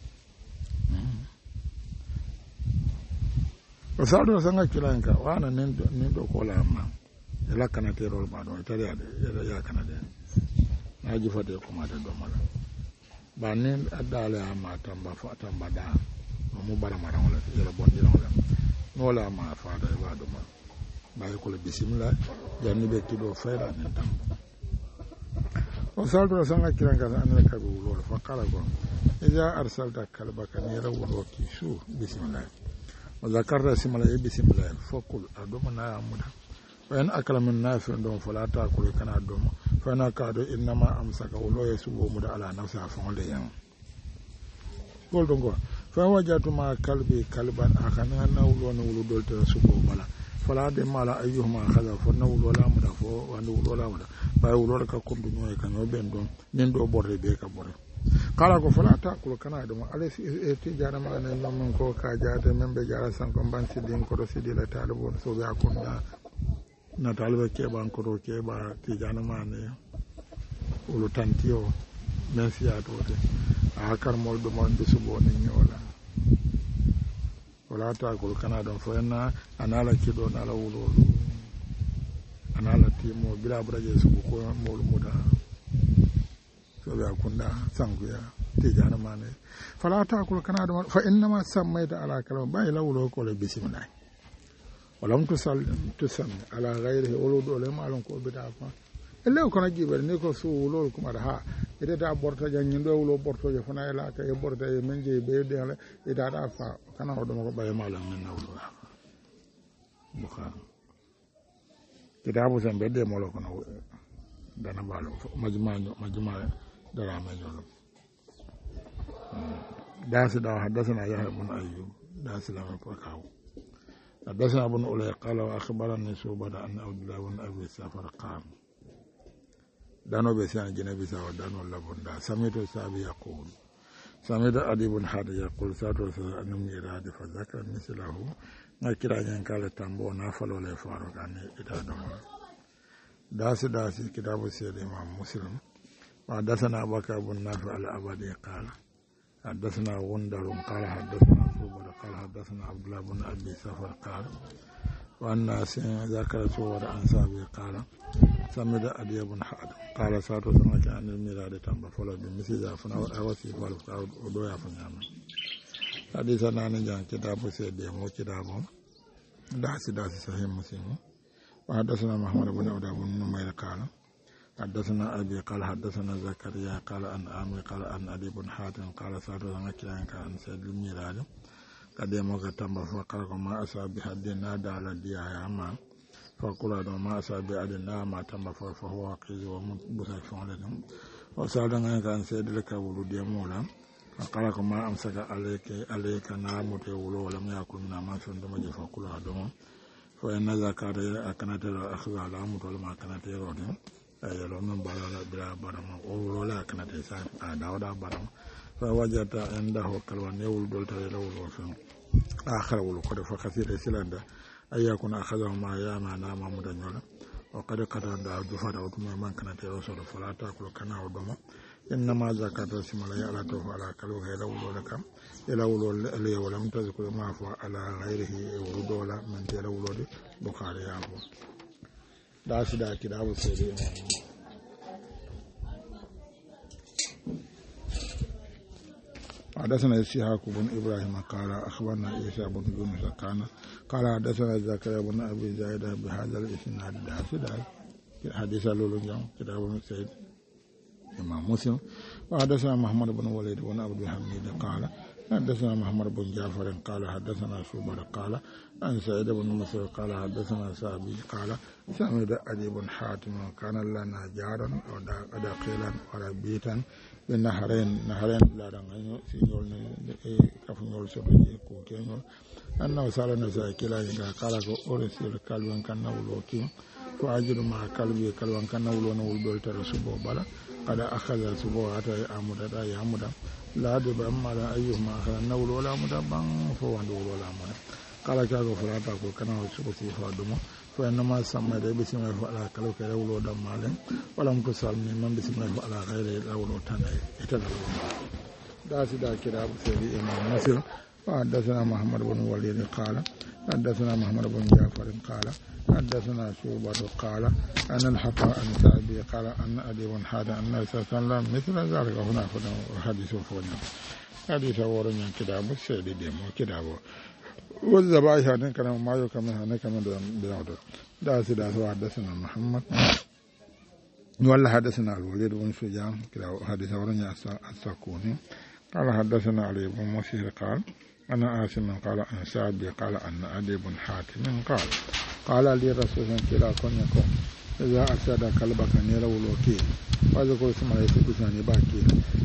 o sa do sanga kilanka wana nen nen do ko la ma ela kana te rol ba do tare ya de ya kana de na ji fa de ko ma de do mala ba nen adale ma tamba fa tamba da mu bara mara wala yela bon di wala no la ma fa da ba do ma ba ko le bismillah janni be ti do fayra nen tam o sa do sanga kilanka an ka bu lo fa kala go ija arsalta kalbaka ni rawu ki shu bismillah وذكرت اسم الله بسم الله فقل أدومنا أمدا فإن أكل من ناس دوم فلا تأكل كنا دوم فإن كاد إنما أمسك ولو يسوع مدا على نفسه فعل يوم قل دونغو فوجدت ما كلبي كلبا أخنا نولو نولو دولت سبو بلا فلا دم على أيهما خذ فنولو ولا مدا فو ونولو ولا مدا باولو لك كنت نوي كان يبين دوم نندو بوري بيكا بوري kala ko fala ta ko kana dum ale e ti jara ma ne non ko ka jaate membe jara san ko ban sidin ko do sidila talibo so be akunda na talibo ke ban ko do ke ba ti jana ma ne ulu tantio men siya to de a kar mol do mon de subo ni nyola wala ta ko kana dum fo na anala kido na la wulo anala timo bila braje subo ko mol muda sobe akunda sanguya tijana mane fala ta kul kana da fa inma sammayta ala kalam ba ila wulo ko le bismillah walam tusal tusam ala ghayrihi wulu do le malon ko bida fa elle ko na jibe ne ko su wulo ko ma ha ide da borta janyi do wulo borto je fana ila ka e borta e menje be de ala ida da fa kana o do ko baye malon men na wulo bukhari kitabu zambe de molo ko na dana balo majma majma دراما يوم داس دا حدثنا يحيى بن ايوب داس لما فكاو حدثنا ابن اولي قال واخبرني شعبة ان عبد الله بن ابي سفر قام دانو بسان جنبي سا دانو لبن دا سميت سابي يقول سميت ادي بن حاد يقول ساتو ان ميراد فذكر مثله نكرا ين قال تامبو نافلو له فاروق ان ادا دم داس داس كتاب سيد امام مسلم حدثنا بكر بن نافع الأبدي قال حدثنا غندر قال حدثنا صوبر قال حدثنا عبد الله بن أبي سفر قال والناس ذكر صور عن سابي قال سمد أدي بن حاتم قال ساتو سمك عن الميلاد تنبا فلو بمثل ذافنا وأوسي فالفقاء ودويا فنعمل حديثنا نجان كتاب سيدي مو كتابهم داسي داسي صحيح مسلم وحدثنا محمد بن عبد بن نمير قال حدثنا أبي قال حدثنا زكريا قال أن آمي قال أن أبي بن حاتم قال سألت عن كلام كان سيد الميلاد قد يموت تم فقال ما أصاب بحد نادى على الديا يا أمان فقال ما أصاب بحد ما تم فهو قيز ومبثق فعلهم وسألت عن كان سيد لك ولد يمولا فقال ما أمسك عليك عليك نامت ولو لم يكن من ما سندم فقال دم فإن زكريا أكنت أخذ على أمر ولما كانت يرودهم ayelo non balala bila barama o lola kana te sa a dawda barama fa wajata indahu kalwan yawul dol tare lawul fa akhara wul ko fa khasira silanda ayakun akhadha ma ya ma na ma mudan yola o kada kada da du fa da utuma man kana te so do fala ta ko kana o doma inna ma zakata simala ya ala to ala kalu he lawul kam ila wul le wala mutazku ma fa ala ghairihi wul dola man te lawul de bukhari ya ko داس دا كتاب سيدي حدثنا إسحاق بن إبراهيم قال أخبرنا عيسى بن يونس كان قال حدثنا زكريا بن أبي زايد بهذا الإسناد داس دا حديث لولو كتاب سيد إمام مسلم وحدثنا محمد بن وليد بن عبد الحميد قال حدثنا محمد بن جعفر قال حدثنا شعبة قال عن سعيد بن مسعود قال حدثنا سابي قال سمعت أبي بن حاتم كان لنا جارا ودقيلا وربيتا بنهرين نهرين لا رنغ سينول كفنول سبي كوكينول أنه سألنا سأكلا قال أرسل كلبا كان نولوكي فأجد مع كلبي كلبا كان نولو نول دولت رسوبه بلا قد أخذ سبوه حتى يعمد يعمد لا دب أما لا أيهما أخذ نول ولا مدبا فوان دول ولا مدبا قال كاغو فلا تاكل كنا وسكتي فادما فإنما سميت بسم الله فعلى كلوك يولو دمال ولم تسلمي من بسم الله فعلى غير يولو تنعي اتدلو داسي دا كتاب سيدي إمام مصر وحدثنا محمد بن وليد قال حدثنا محمد بن جعفر قال حدثنا شعبة قال أن الحق عن سعدي قال أن أبي بن حاتم أن النبي صلى الله عليه وسلم مثل ذلك هنا حديث فونا حديث ورنا كتاب سيدي ديمو كتاب والذبائح هناك ما يكمل هناك من بنادر داسي داسي حدثنا محمد ولا حدثنا الوليد بن سجان كتاب حديث ورنا السكوني قال حدثنا علي بن مسير قال أنا آسم قال أن سعدي قال أن أبي بن حاتم قال قال لي رسول الله كلا كن يكون إذا أسد كلبك نيل ولوكي وذكر اسم الله يسبسني باكي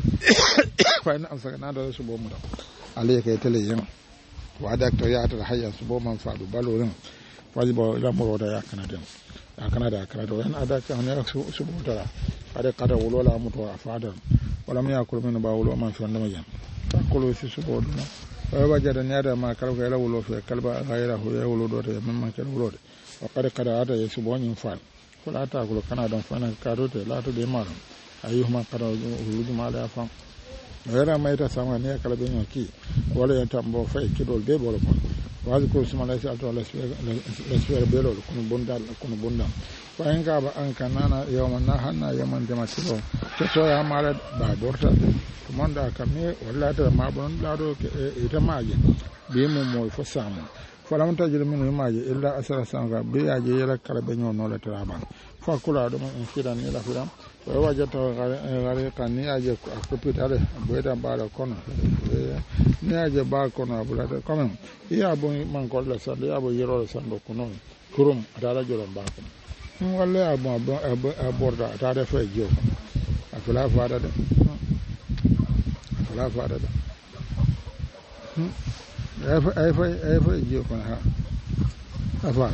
فإن أمسكنا هذا سبو مدى عليك يتلين وعدك تيات الحياة سبو من فعل بالورين واجب إلى مرودة يكنا دين يكنا دا يكنا دا وإن أدك هنيل سبو ترى هذا قد ولولا متوى فادر ولم يأكل من باولو من في النمجان فأقولوا سبو دون ووجد نيادا ما كلبك إلى ولو في كلب غيره يولو دوت ممن كان ولود وقد قد هذا يسبو ينفعل فلا تأكل كندا فانا كاروت لا تدي مالهم أيهما قد ولود ما لا يفهم غير ما يتسامى نيا كلبين كي ولا يتمبو في كدول دي بولبون واذكر اسم الله سألته لسفير بيلول كن بندال كن بندام فإن كاب أن كنانا يوم نهنا يوم دمتلو تسوي مال بابورتا كمان دا كمي ولا ترى ما بون لا دو إتماجي بيمو مول فسامو فلم تجد منه ماجي إلا أسر سانغا بياجي يلا كلبين نولا ترابان فكلا دم إنفيران إلى فيرام ووجدت غريقا نياجي أكبر عليه بيدا بالا كنا نياجي بالا كنا بلاده كمان يا أبو من كل سال يا أبو يرول ساندو كنون كروم أتارا جلهم باكم ولا أبو أبو أبوردا أتارا فيجيو أفلا فادا ده أفلا فادا ده أف أف أف يجيو كنا أفا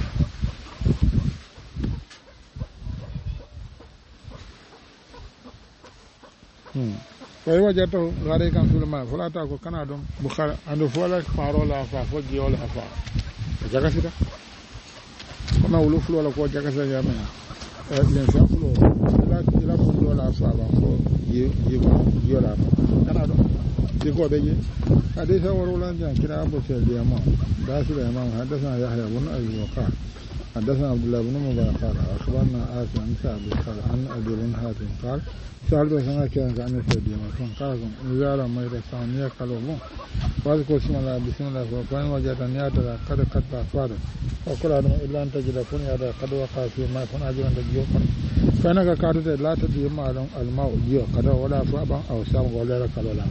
ويوجدته غريقا في الماء فلا تأكل كنادم بخار عنده فولا فارولا أفا فوجي ولا أفا جاكسيدا كما ولو فلو ولا كو جاكسيدا يامنا الإنسان فلو لا لا فلو ولا أفا فو يجيبا يولا كنادم يقول بيجي حديث ورولا جان كنا أبو سيد يامان داسل يامان حدثنا يحيى بن أبي وقاص حدثنا عبد الله بن مبارك قال أخبرنا آسف عن سعد قال عن أبي بن حاتم قال سألت سنة كان عن سيد يامان قال إذا لم يرسل يقلوا بون واذكر اسم الله بسم الله فإن وجد نياتا قد قد فارد وكل هذا إلا أن تجد فنيا قد وقع في ما فن أجل أن تجيو فإنك كادت لا تجيو ما الماء جيو قد ولا فأبا أو سام ولا لك ولا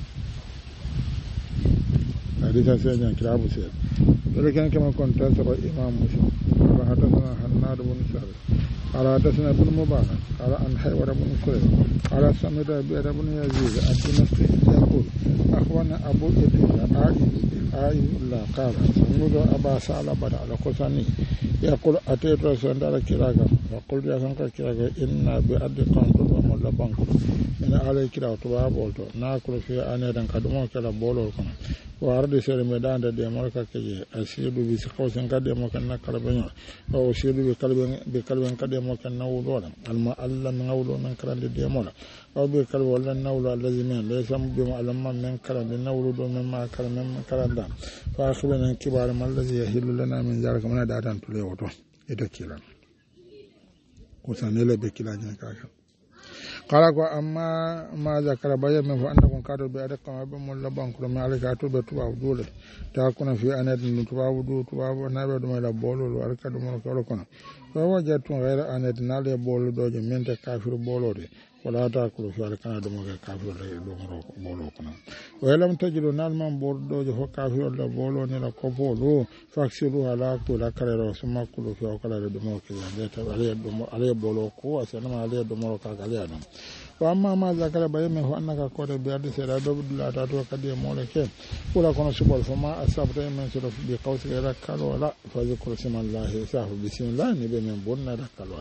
حديث سيدنا كلاب سيد ولكن كما كنت تسبق إمام مسلم قال حدثنا حناد بن سعد قال حدثنا ابن مبارك قال عن حيوان بن سعيد قال سمعت بئر بن يزيد الدمشقي يقول أخبرنا أبو إدريس عائذ الله قال سمعت أبا ثعلبة الخشني يقول أتيت رسول الله كراغا وقلت يا سانك كراغا إن بأرض قوم تبا ملا بانكو من علي كراغ تبا بولتو ناكل في أنيدان كدومو كلا بولو كنا وأرض سير ميدان دي مالكا كي أسيد بسقوسن كديمو كنا كلبنيو أو أسيد بكلبن بكلبن كديمو كنا ولولا المعلم نولو من كران دي مولا أو بكلب ولا نولو الذي من ليس بمعلم من كران دي نولو دو من ما كران من كران دام فأخبرنا كبار ما الذي يحل لنا من ذلك من داتان تلي وتو إتكيلا وسنيل بكيلا جنكاكا قال أما ما ذكر بيان من فأنكم كاتوا بأدق ما بمول بانكم ما عليك أتوا بتواب دولة تكون في أنات تواب دو تواب نابد ما لا بولو وارك دمر كلكنا فوجدتم غير أنات نالي بولو دوج من تكافر بولو دي ولا تأكلوا في الكنا دمر كافر دمر بولو كنا ولم تجدوا نال من بولو دوج هو كافر ولا بولو نلا كبولو فاكسلوا على كل كرر ثم كلوا في كرر دمر كذا عليه دمر عليه بولو كوا سنما عليه دمر كعليه وأما ما ذكر بينه أنك قد بيد سيراد لا تاتوا كدي مولك ولا كون سبول فما أصابت من سرف بقوس غير كل ولا فذكر اسم الله ساه بسم الله نبي من بن ركل ولا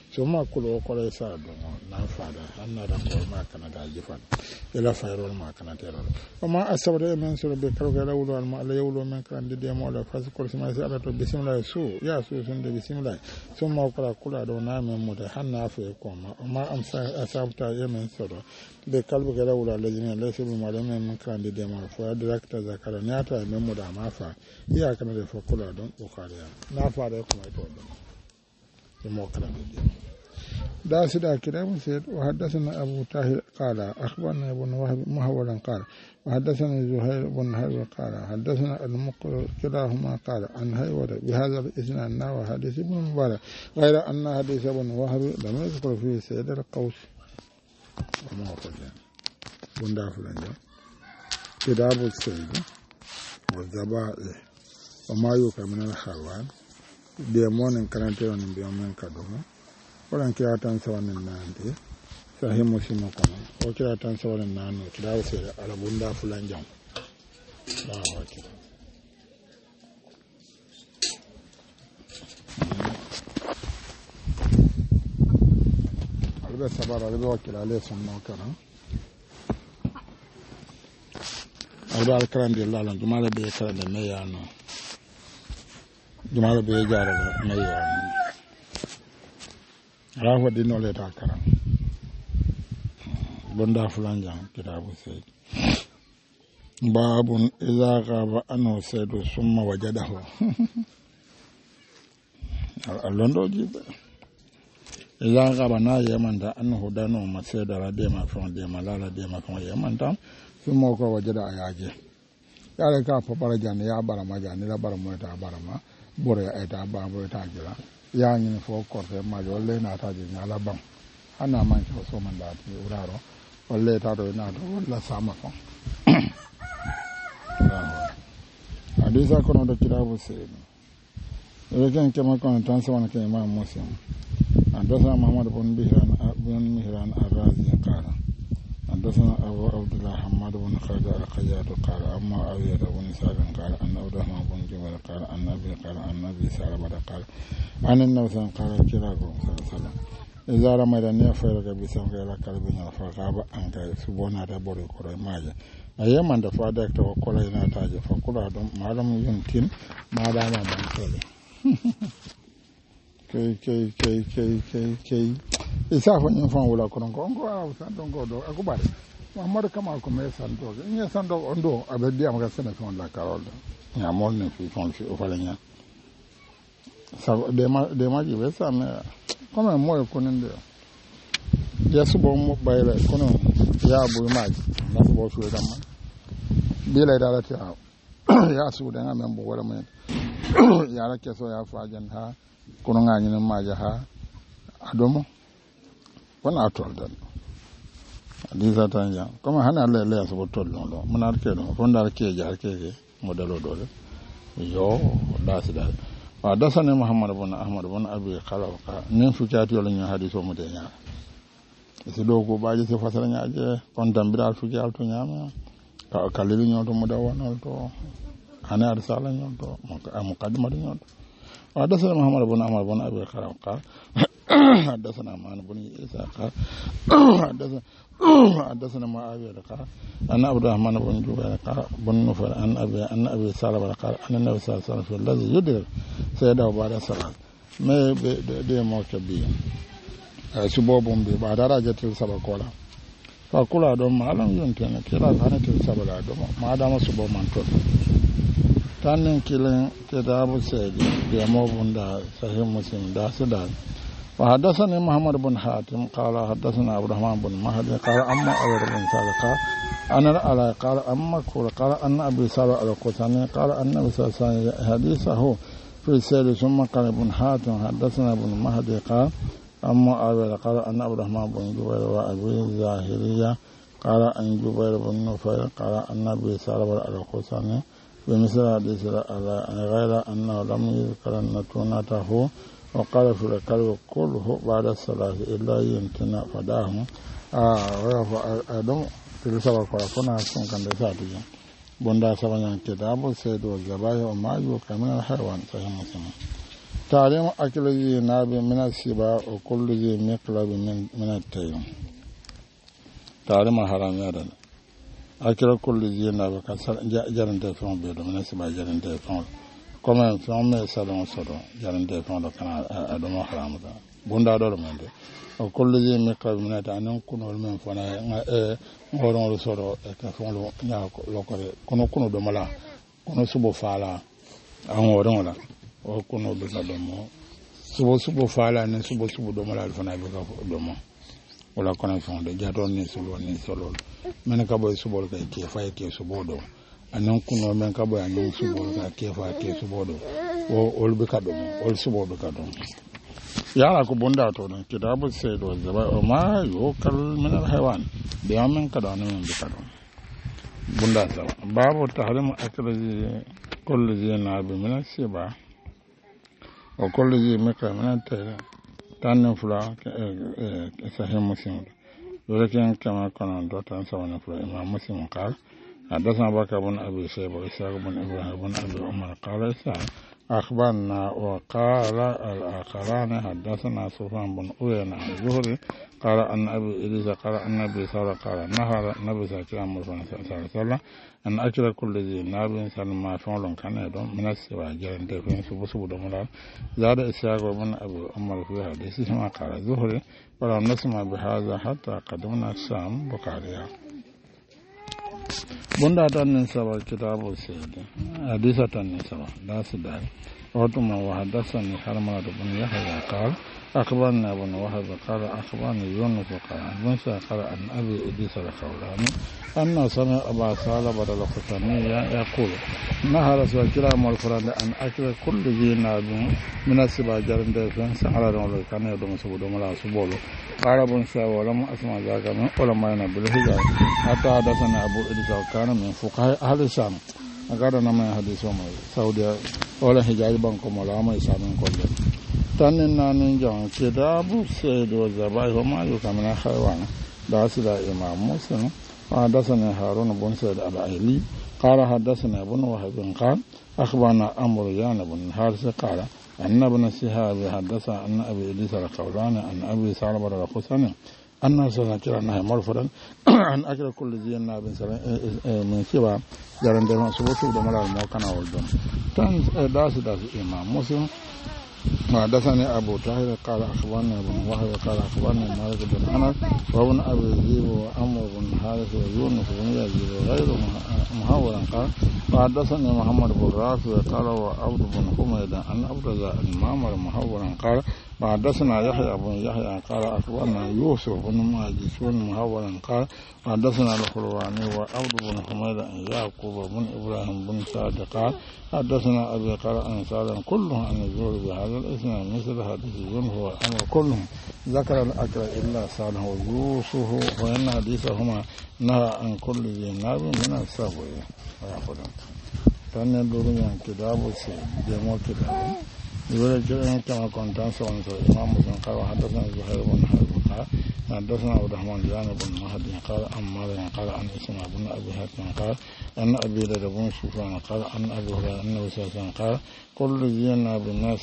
so ma kulo ko le sa do na fada anna da ko ma kana da jifan ila fayrol ma kana terol o ma asabade men so be karo ga lawlo al ma la yawlo men kan de de mo la fas ko sima si ala to bismillah su ya su sun de bismillah so ma ko kula do na men mo da hanna fa ko ma o ma am sa asabta yemen so do be kalbu ga lawlo al jina la su ma la men kan de de mo fa director zakara ne ata men mo da ma fa ya kana de fa kula don o kariya na fa da ko mai to الموكل داس دا كلام سيد وحدثنا أبو طاهر قال أخبرنا ابن وهب محولا قال وحدثنا زهير بن حرب قال حدثنا المقر كلاهما قال عن هيوة بهذا الإسناد نحو حديث ابن مبارك غير أن حديث ابن وهب لم يذكر فيه سيد القوس وما وفجان بن دافلان كتاب السيد والذبائح وما يوكل من الحيوان ديمون كانتي on biamen kadomo walan kira tan sawanin nande sahih muslim ko o kira tan sawanin nanu kira se ala bunda fulan jam ah okay albe sabar albe wakila ale sunno kana albe alkarandi lalan jumala be kala de meyano jumala be jara meyano rafa dino le ta karam bonda fulanjang kitabu sayyid babun idza ghaba anu sayyidu summa wajadahu alondo jibe idza ghaba na yamanda anhu dano masayda rade ma fon de malala de ma fon yamanda summa ko wajada ayaje yale ka fa barajan ya barama jani la barama ta barama bore eta ba bore ta jira ya nyi fo korte ma jo le na ta ji nyala bang ana man ko so man da ti uraro walle ta do na do walla sama fon hadisa kono do kitabu sayyid egen kema kono tan sawana ke imam muslim andasa muhammad ibn bihran ibn mihran ar-razi qala andasa abu abdullah hamad ibn khalid al-qayyad qala amma awiyad ibn sa'd qala anna udahma ibn jubair qala anna bi qala anna bi salama qala anna nabi qala kirago sallallahu idza ramada ne fayra ga bisam ga la kalbi na fa gaba an ga subona da bore ko maje ayyaman da fa da ta ko la ina ta je fa kula don malam yuntin madama man tole kai kai kai kai kai kai isa fa nyin fa wala ko ko ko san don go do akubare Muhammad kama ko me san do ni san do ondo abedi am ga sene fon la karol ya mon ne fi fon fi o fa la nya sa de ma de ma ji be sa me comme moi ko nende ya subo mo bayla kono ya bu ma na subo su da man bi la da ta ya su da ngam bo wala men ya la keso ya fa jan ha kono ngani na maja ha adomo wana tol dan adiza tanja comme hana le le so tol lo manar ke do fondar ke jar ke ke modelo do yo da sida wa dasane muhammad ibn ahmad ibn abi khalawqa nin fukati wala ñu hadiso mo de ñaar ci do ko baaji ci fasara ñaaje kon dambira fukati alto ñaama ka kalilu ñoto mo da wonal to ana arsala ñoto mo ka muqaddimatu ñoto wa dasane muhammad ibn ahmad ibn abi khalawqa حدثنا معن بن إسحاق حدثنا حدثنا معاوية قال أن عبد الرحمن بن جبير قال بن نفر أن أبي أن أبي سالم قال أن النبي صلى الله عليه وسلم في الذي يدرك سيده بعد الصلاة ما دي موكبي سبوبهم بعد راجة السبع كولا فكلا دوم ما لم ينتهي كلا كانت السبع دوم ما دام سبوب من تول تانين كلا كتاب سيد دي موبوندا صحيح مسلم دا سدان وحدثني محمد بن حاتم قال حدثنا عبد الرحمن بن مهدي قال أما أول بن سالك أنا على قال أما كل قال أن أبي سالك القساني قال أن أبي سالك حديثه في السير ثم قال ابن حاتم حدثنا ابن مهدي قال أما أول قال أن عبد الرحمن بن جبير وأبي الظاهرية قال أن جبير بن نفير قال أن أبي سالك القساني بمثل حديث غير أنه لم يذكر نتونته وقال في الكلب كله بعد الصلاة إلا يمتنا فداهم أدم في السبب فكنا سنكن لساتي بندا سبعين كتاب سيد والزبايا وما يوكا من الحيوان صحيح مسلم تعليم أكل ذي ناب من السباع وكل ذي مقلب من من التيم تعليم حرام يرى أكل كل ذي ناب كسر جرن تفهم بيدو من السباع جرن تفهم كما فهم سلام سلام جرن تفهم لو كان أدم حرام ده بوندا دور من ده وكل ذي مقلب من التيم كنول من فنا ngorong lo soro ka fonlo nya lo kore kono kono do mala kono subo fala an ngorong la o kono do na do mo subo subo fala ne subo subo do mala fana be ka do mo wala kono fon de jato ni subo ni solo men ka boy subo ka ke fa ke subo do anan kono men ka boy anan subo ka ke fa ke subo do o ol be ka do mo ol subo be ka do yara ko bonda to nan kitabu sayyid wa zaba o ma yukal min al haywan biyamin kada nan bi kada bonda ta babu tahrim akli kulli zina bi min siba o kulli zi maka min ta tan fula sahih muslim walakin kama kana do tan sawana fula imam muslim qala حدثنا بكر بن ابي شيبه واسحاق بن ابراهيم بن ابي عمر قال اسحاق أخبرنا وقال الآخران حدثنا سفيان بن عيينة عن الزهري قال أن أبي إدريس قال أن النبي صلى الله عليه وسلم قال نهى النبي صلى الله عليه وسلم أن أكل كل ذي ناب سلم فعل كان يدوم من السباع جرن تفين سبو سبو دمران زاد إسحاق بن أبي عمر في حديثهما قال الزهري ولم نسمع بهذا حتى قدمنا الشام بقاريا bunda tan nin saba kitabu sayyid hadisa tan nin saba da su da وطما وحدثني حرملة بن يحيى قال أخبرنا ابن وهب قال أخبرني يونس قال موسى قال أن أبي إدريس الخولاني أن سمع أبا ثعلبة الخشني يقول نهى رسول الكرام والفرد أن أكل كل ذي ناب من السباع جرن دفن سعر رجل كان يدوم سبود ولا سبول قال ابن سعد ولم أسمع ذاك من علماء بالحجاز حتى حدثنا أبو إدريس كان من فقهاء أهل الشام agada na mai hadisi wa mai saudi wala hijabi banko mola mai samin kolle tanin nanin jan kitabu sayyid wa zabai wa ma yukamana khaywana da asila imam muslim حدثنا هارون بن سعيد الأيلي قال حدثنا ابن وهب قال أخبرنا أمر يان بن حارث قال أن ابن شهاب حدث أن أبي إدريس الخولاني أن أبي ثعلبة الخشني أن سنة كلا نهي مرفرا أن أكل كل ذي الناب من سبا جارن دمان سبوتو دمالا الموكنا والدون تان داس داس إمام مسلم حدثني أبو طاهر قال أخبرني ابن وهب قال أخبرني مالك بن أنس وابن أبي ذئب وعمرو بن حارث ويونس بن يزيد وغير محاورا قال وحدثني محمد بن رافع قال وعبد بن حميد أن عبد الله المعمر محاورا قال وحدثنا يحيى بن يحيى قال أخبرنا يوسف بن ماجد بن محاورا قال وحدثنا الخلواني وعبد بن حميد أن يعقوب بن إبراهيم بن سعد قال حدثنا أبي قال أن سالم كلهم أن يزور بهذا الاسم مثل حديث يونس والأمر كلهم ذكر الأكل إلا سالم ويوسف وإن حديثهما نهى عن كل ذي ناب من السبع ويأخذون كان يدورون عن كتاب السيد جمع كتاب يقول كلام كما كنت أنسى الإمام مسلم قال وحدثنا زهير بن حرب قال حدثنا عبد الرحمن بن مهدي قال أمار قال عن اسماء بن أبي حاتم قال أن أبي ليلى بن سفيان قال أن أبي هريرة النبي صلى الله عليه وسلم قال كل ذي ناب الناس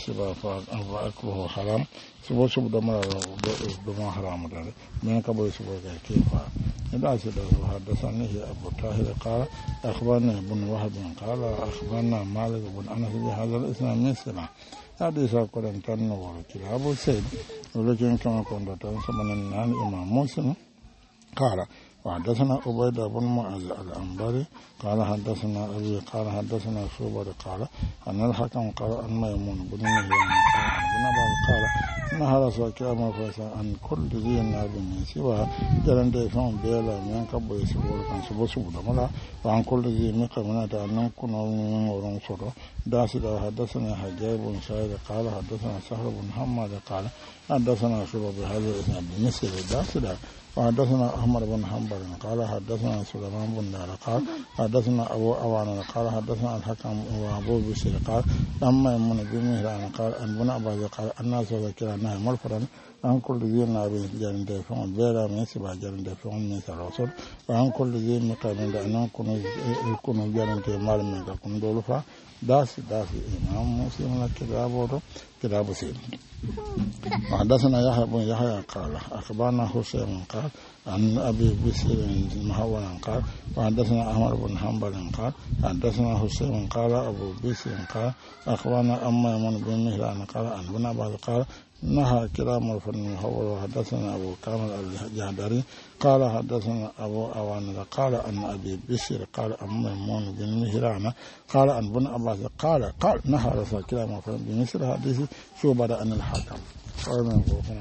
فأكله حرام سبو سبو دمار دمار حرام دار من قبل سبو كيف إذا سيدنا حدثني أبو طاهر قال أخبرنا ابن وهب قال أخبرنا مالك بن أنس بهذا الإسلام مثله حديث قرآن تنور كتاب السيد ولكن كما كنت تنسمن النان إمام مسلم قال وحدثنا عبيد بن معاذ الأنباري قال حدثنا أبي قال حدثنا شعبة قال أن الحكم قال أن ميمون بن مهران قال بن عباس قال نهى رسول الله فسأل عن كل ذي ناب من سوى جلن ديفون بيلا من قبل سبول كان سبو سبو دملا وعن كل ذي مقامنا أن كنا ورن صدر داس حدثنا حجاج بن سعيد قال حدثنا سهل بن حماد قال حدثنا شعبة بهذا الإسناد بمثل داس وحدثنا أحمد بن حنبل قال حدثنا سليمان بن دار قال حدثنا أبو أوان قال حدثنا الحكم وأبو بشير قال لما يمن بمهران قال أن بن عباس قال الناس ذكر أنها مرفرا عن كل ذي ناب جرن دفعون بلا من سبع جرن دفعون من ثلاثة وعن كل ذي مقام أن كن يكون جرن تمال من كن دولفا داس داس إمام مسلم لك كتابه كتاب سيد وحدثنا يحيى بن يحيى قال أخبرنا حسين قال عن أبي بشر المهول قال وحدثنا أحمد بن حنبل قال حدثنا حسين قال أبو بشر قال أخبرنا أما من بن مهران قال عن بن عباس قال نهى كلام الفن المهول وحدثنا أبو كامل الجهدري قال حدثنا أبو أوان قال عن أبي بشر قال أما من بن مهران قال عن بن عباس قال قال نهى رسول كلام الفن بمثل حديث شو بدأ أن الحكم قال من فوقنا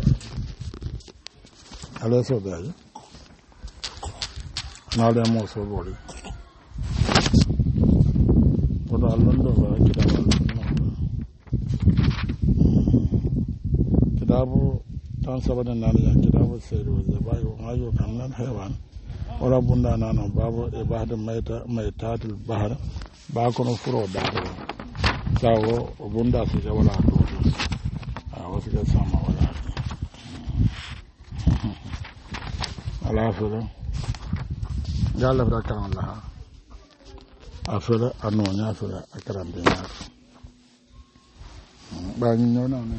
على سوداء نادى موسى بولي وده لندو كتاب كتاب تان سبب النار كتاب السير والزبائي وما يوكل من الحيوان ولا بندا نانو باب إباحة ميتا ميتات البحر باكونو فرو دارو ساو بندا سيجا ولا توتو وسيجا ساما ولا ala fere yalla fere kan Allah afere anonya fere akaram be na ba ni nyona ne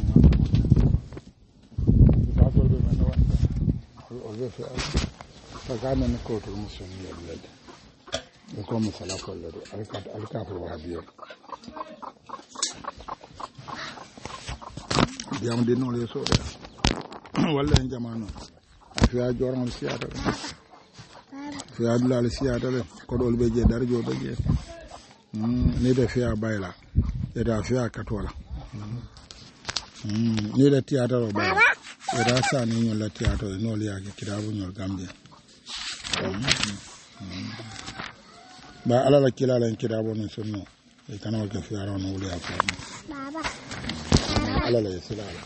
ba ko be na wanda o be fe ta kana ne ko to musulmi yalla da ko musala ko da alka alka fa wahabiyo diam de no le so walla en jamano fiya joran siyata fiya dulal siyata le ko dol be je dar jo be je ni de fiya bayla e da fiya katola ni de tiyata ro bayla e da sa ni nyol la tiyata no le yake kitabu nyol gambe ba ala la kila la kitabu ni sunno e kana ko fiya ro no le yake baba ala la silala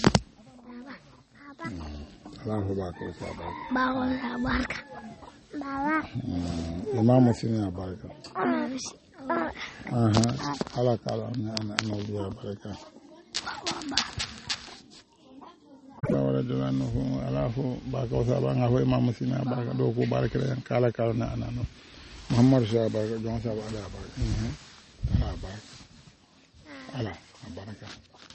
Allahu baraka sabaka bawo baraka baba imam muslim baraka aha ala kala ana ana biya baraka baba wala dalano fu ala fu baraka sabaka ho imam muslim baraka do ko baraka yan kala kala na ana no muhammad sa baraka jon sa ala baraka ala baraka ala baraka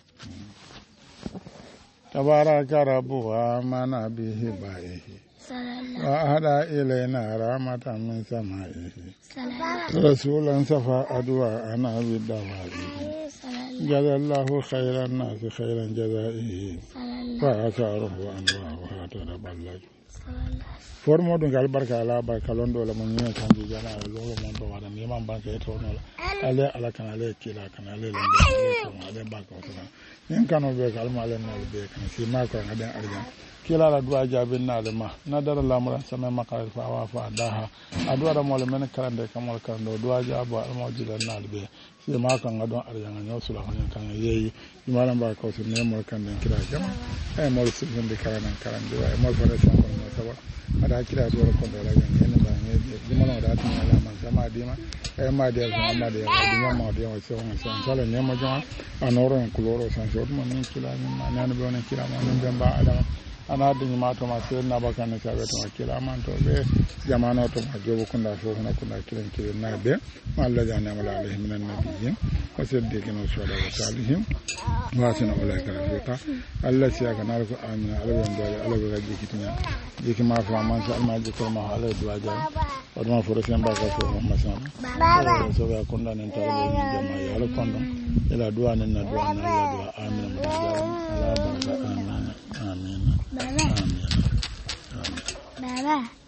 تبارك ربها من به بائه وأهدى إلينا رحمة من سمائه رسولا صفى أدواءنا بالدوائه جزى الله خير الناس خيرا جزائه فأثاره أنواعها تتبلج formo dun gal barka ala barka londo la mun yin kan di jala lo mon do wada mi man barka eto no ala ala kan ala kila kan ala londo ala barka to yin kan be gal ma len no be kan si ma ko ngada arja kila la dua jabin na le ma na dara la mura sama makal fa wa fa daha adwa da mol men karande kamol karando dua jabo al mojila na le be si ma ko ngado arja nyo sula kan kan yeyi malam ba ko si ne mol kan den kila jam ay mol si de karana karande ay mol fa sa ko no sawa ada kira do ko do la ngene ba ngene di mana da tin ala man sama di ma e ma de sama ma de di ma ma de o so on so sala ne ma jama anoro en kuloro san so ma ne kila ni ma nan be on kila ma nan be ba ada ana di ma to ma se na ba kan sa be to ma kila man to be jamano to ma jobo kunda so na kunda kilen kilen na be ma Allah jana mala alaihi minan nabiyyin wa siddiqin wa shuhada wa salihim wa sana ulaika rafiqa Allah siya kana ko amina alaban dole alaban gaji kitinya jiki ma fa man sa ma jiki ma hala duwa ja wa ma furo sen ba ka so ma san so ba kunda nen tare ni jama ya ala kondo ila duwa nen na duwa na Allah duwa amina mu da ala baraka amin amin Baba. Baba.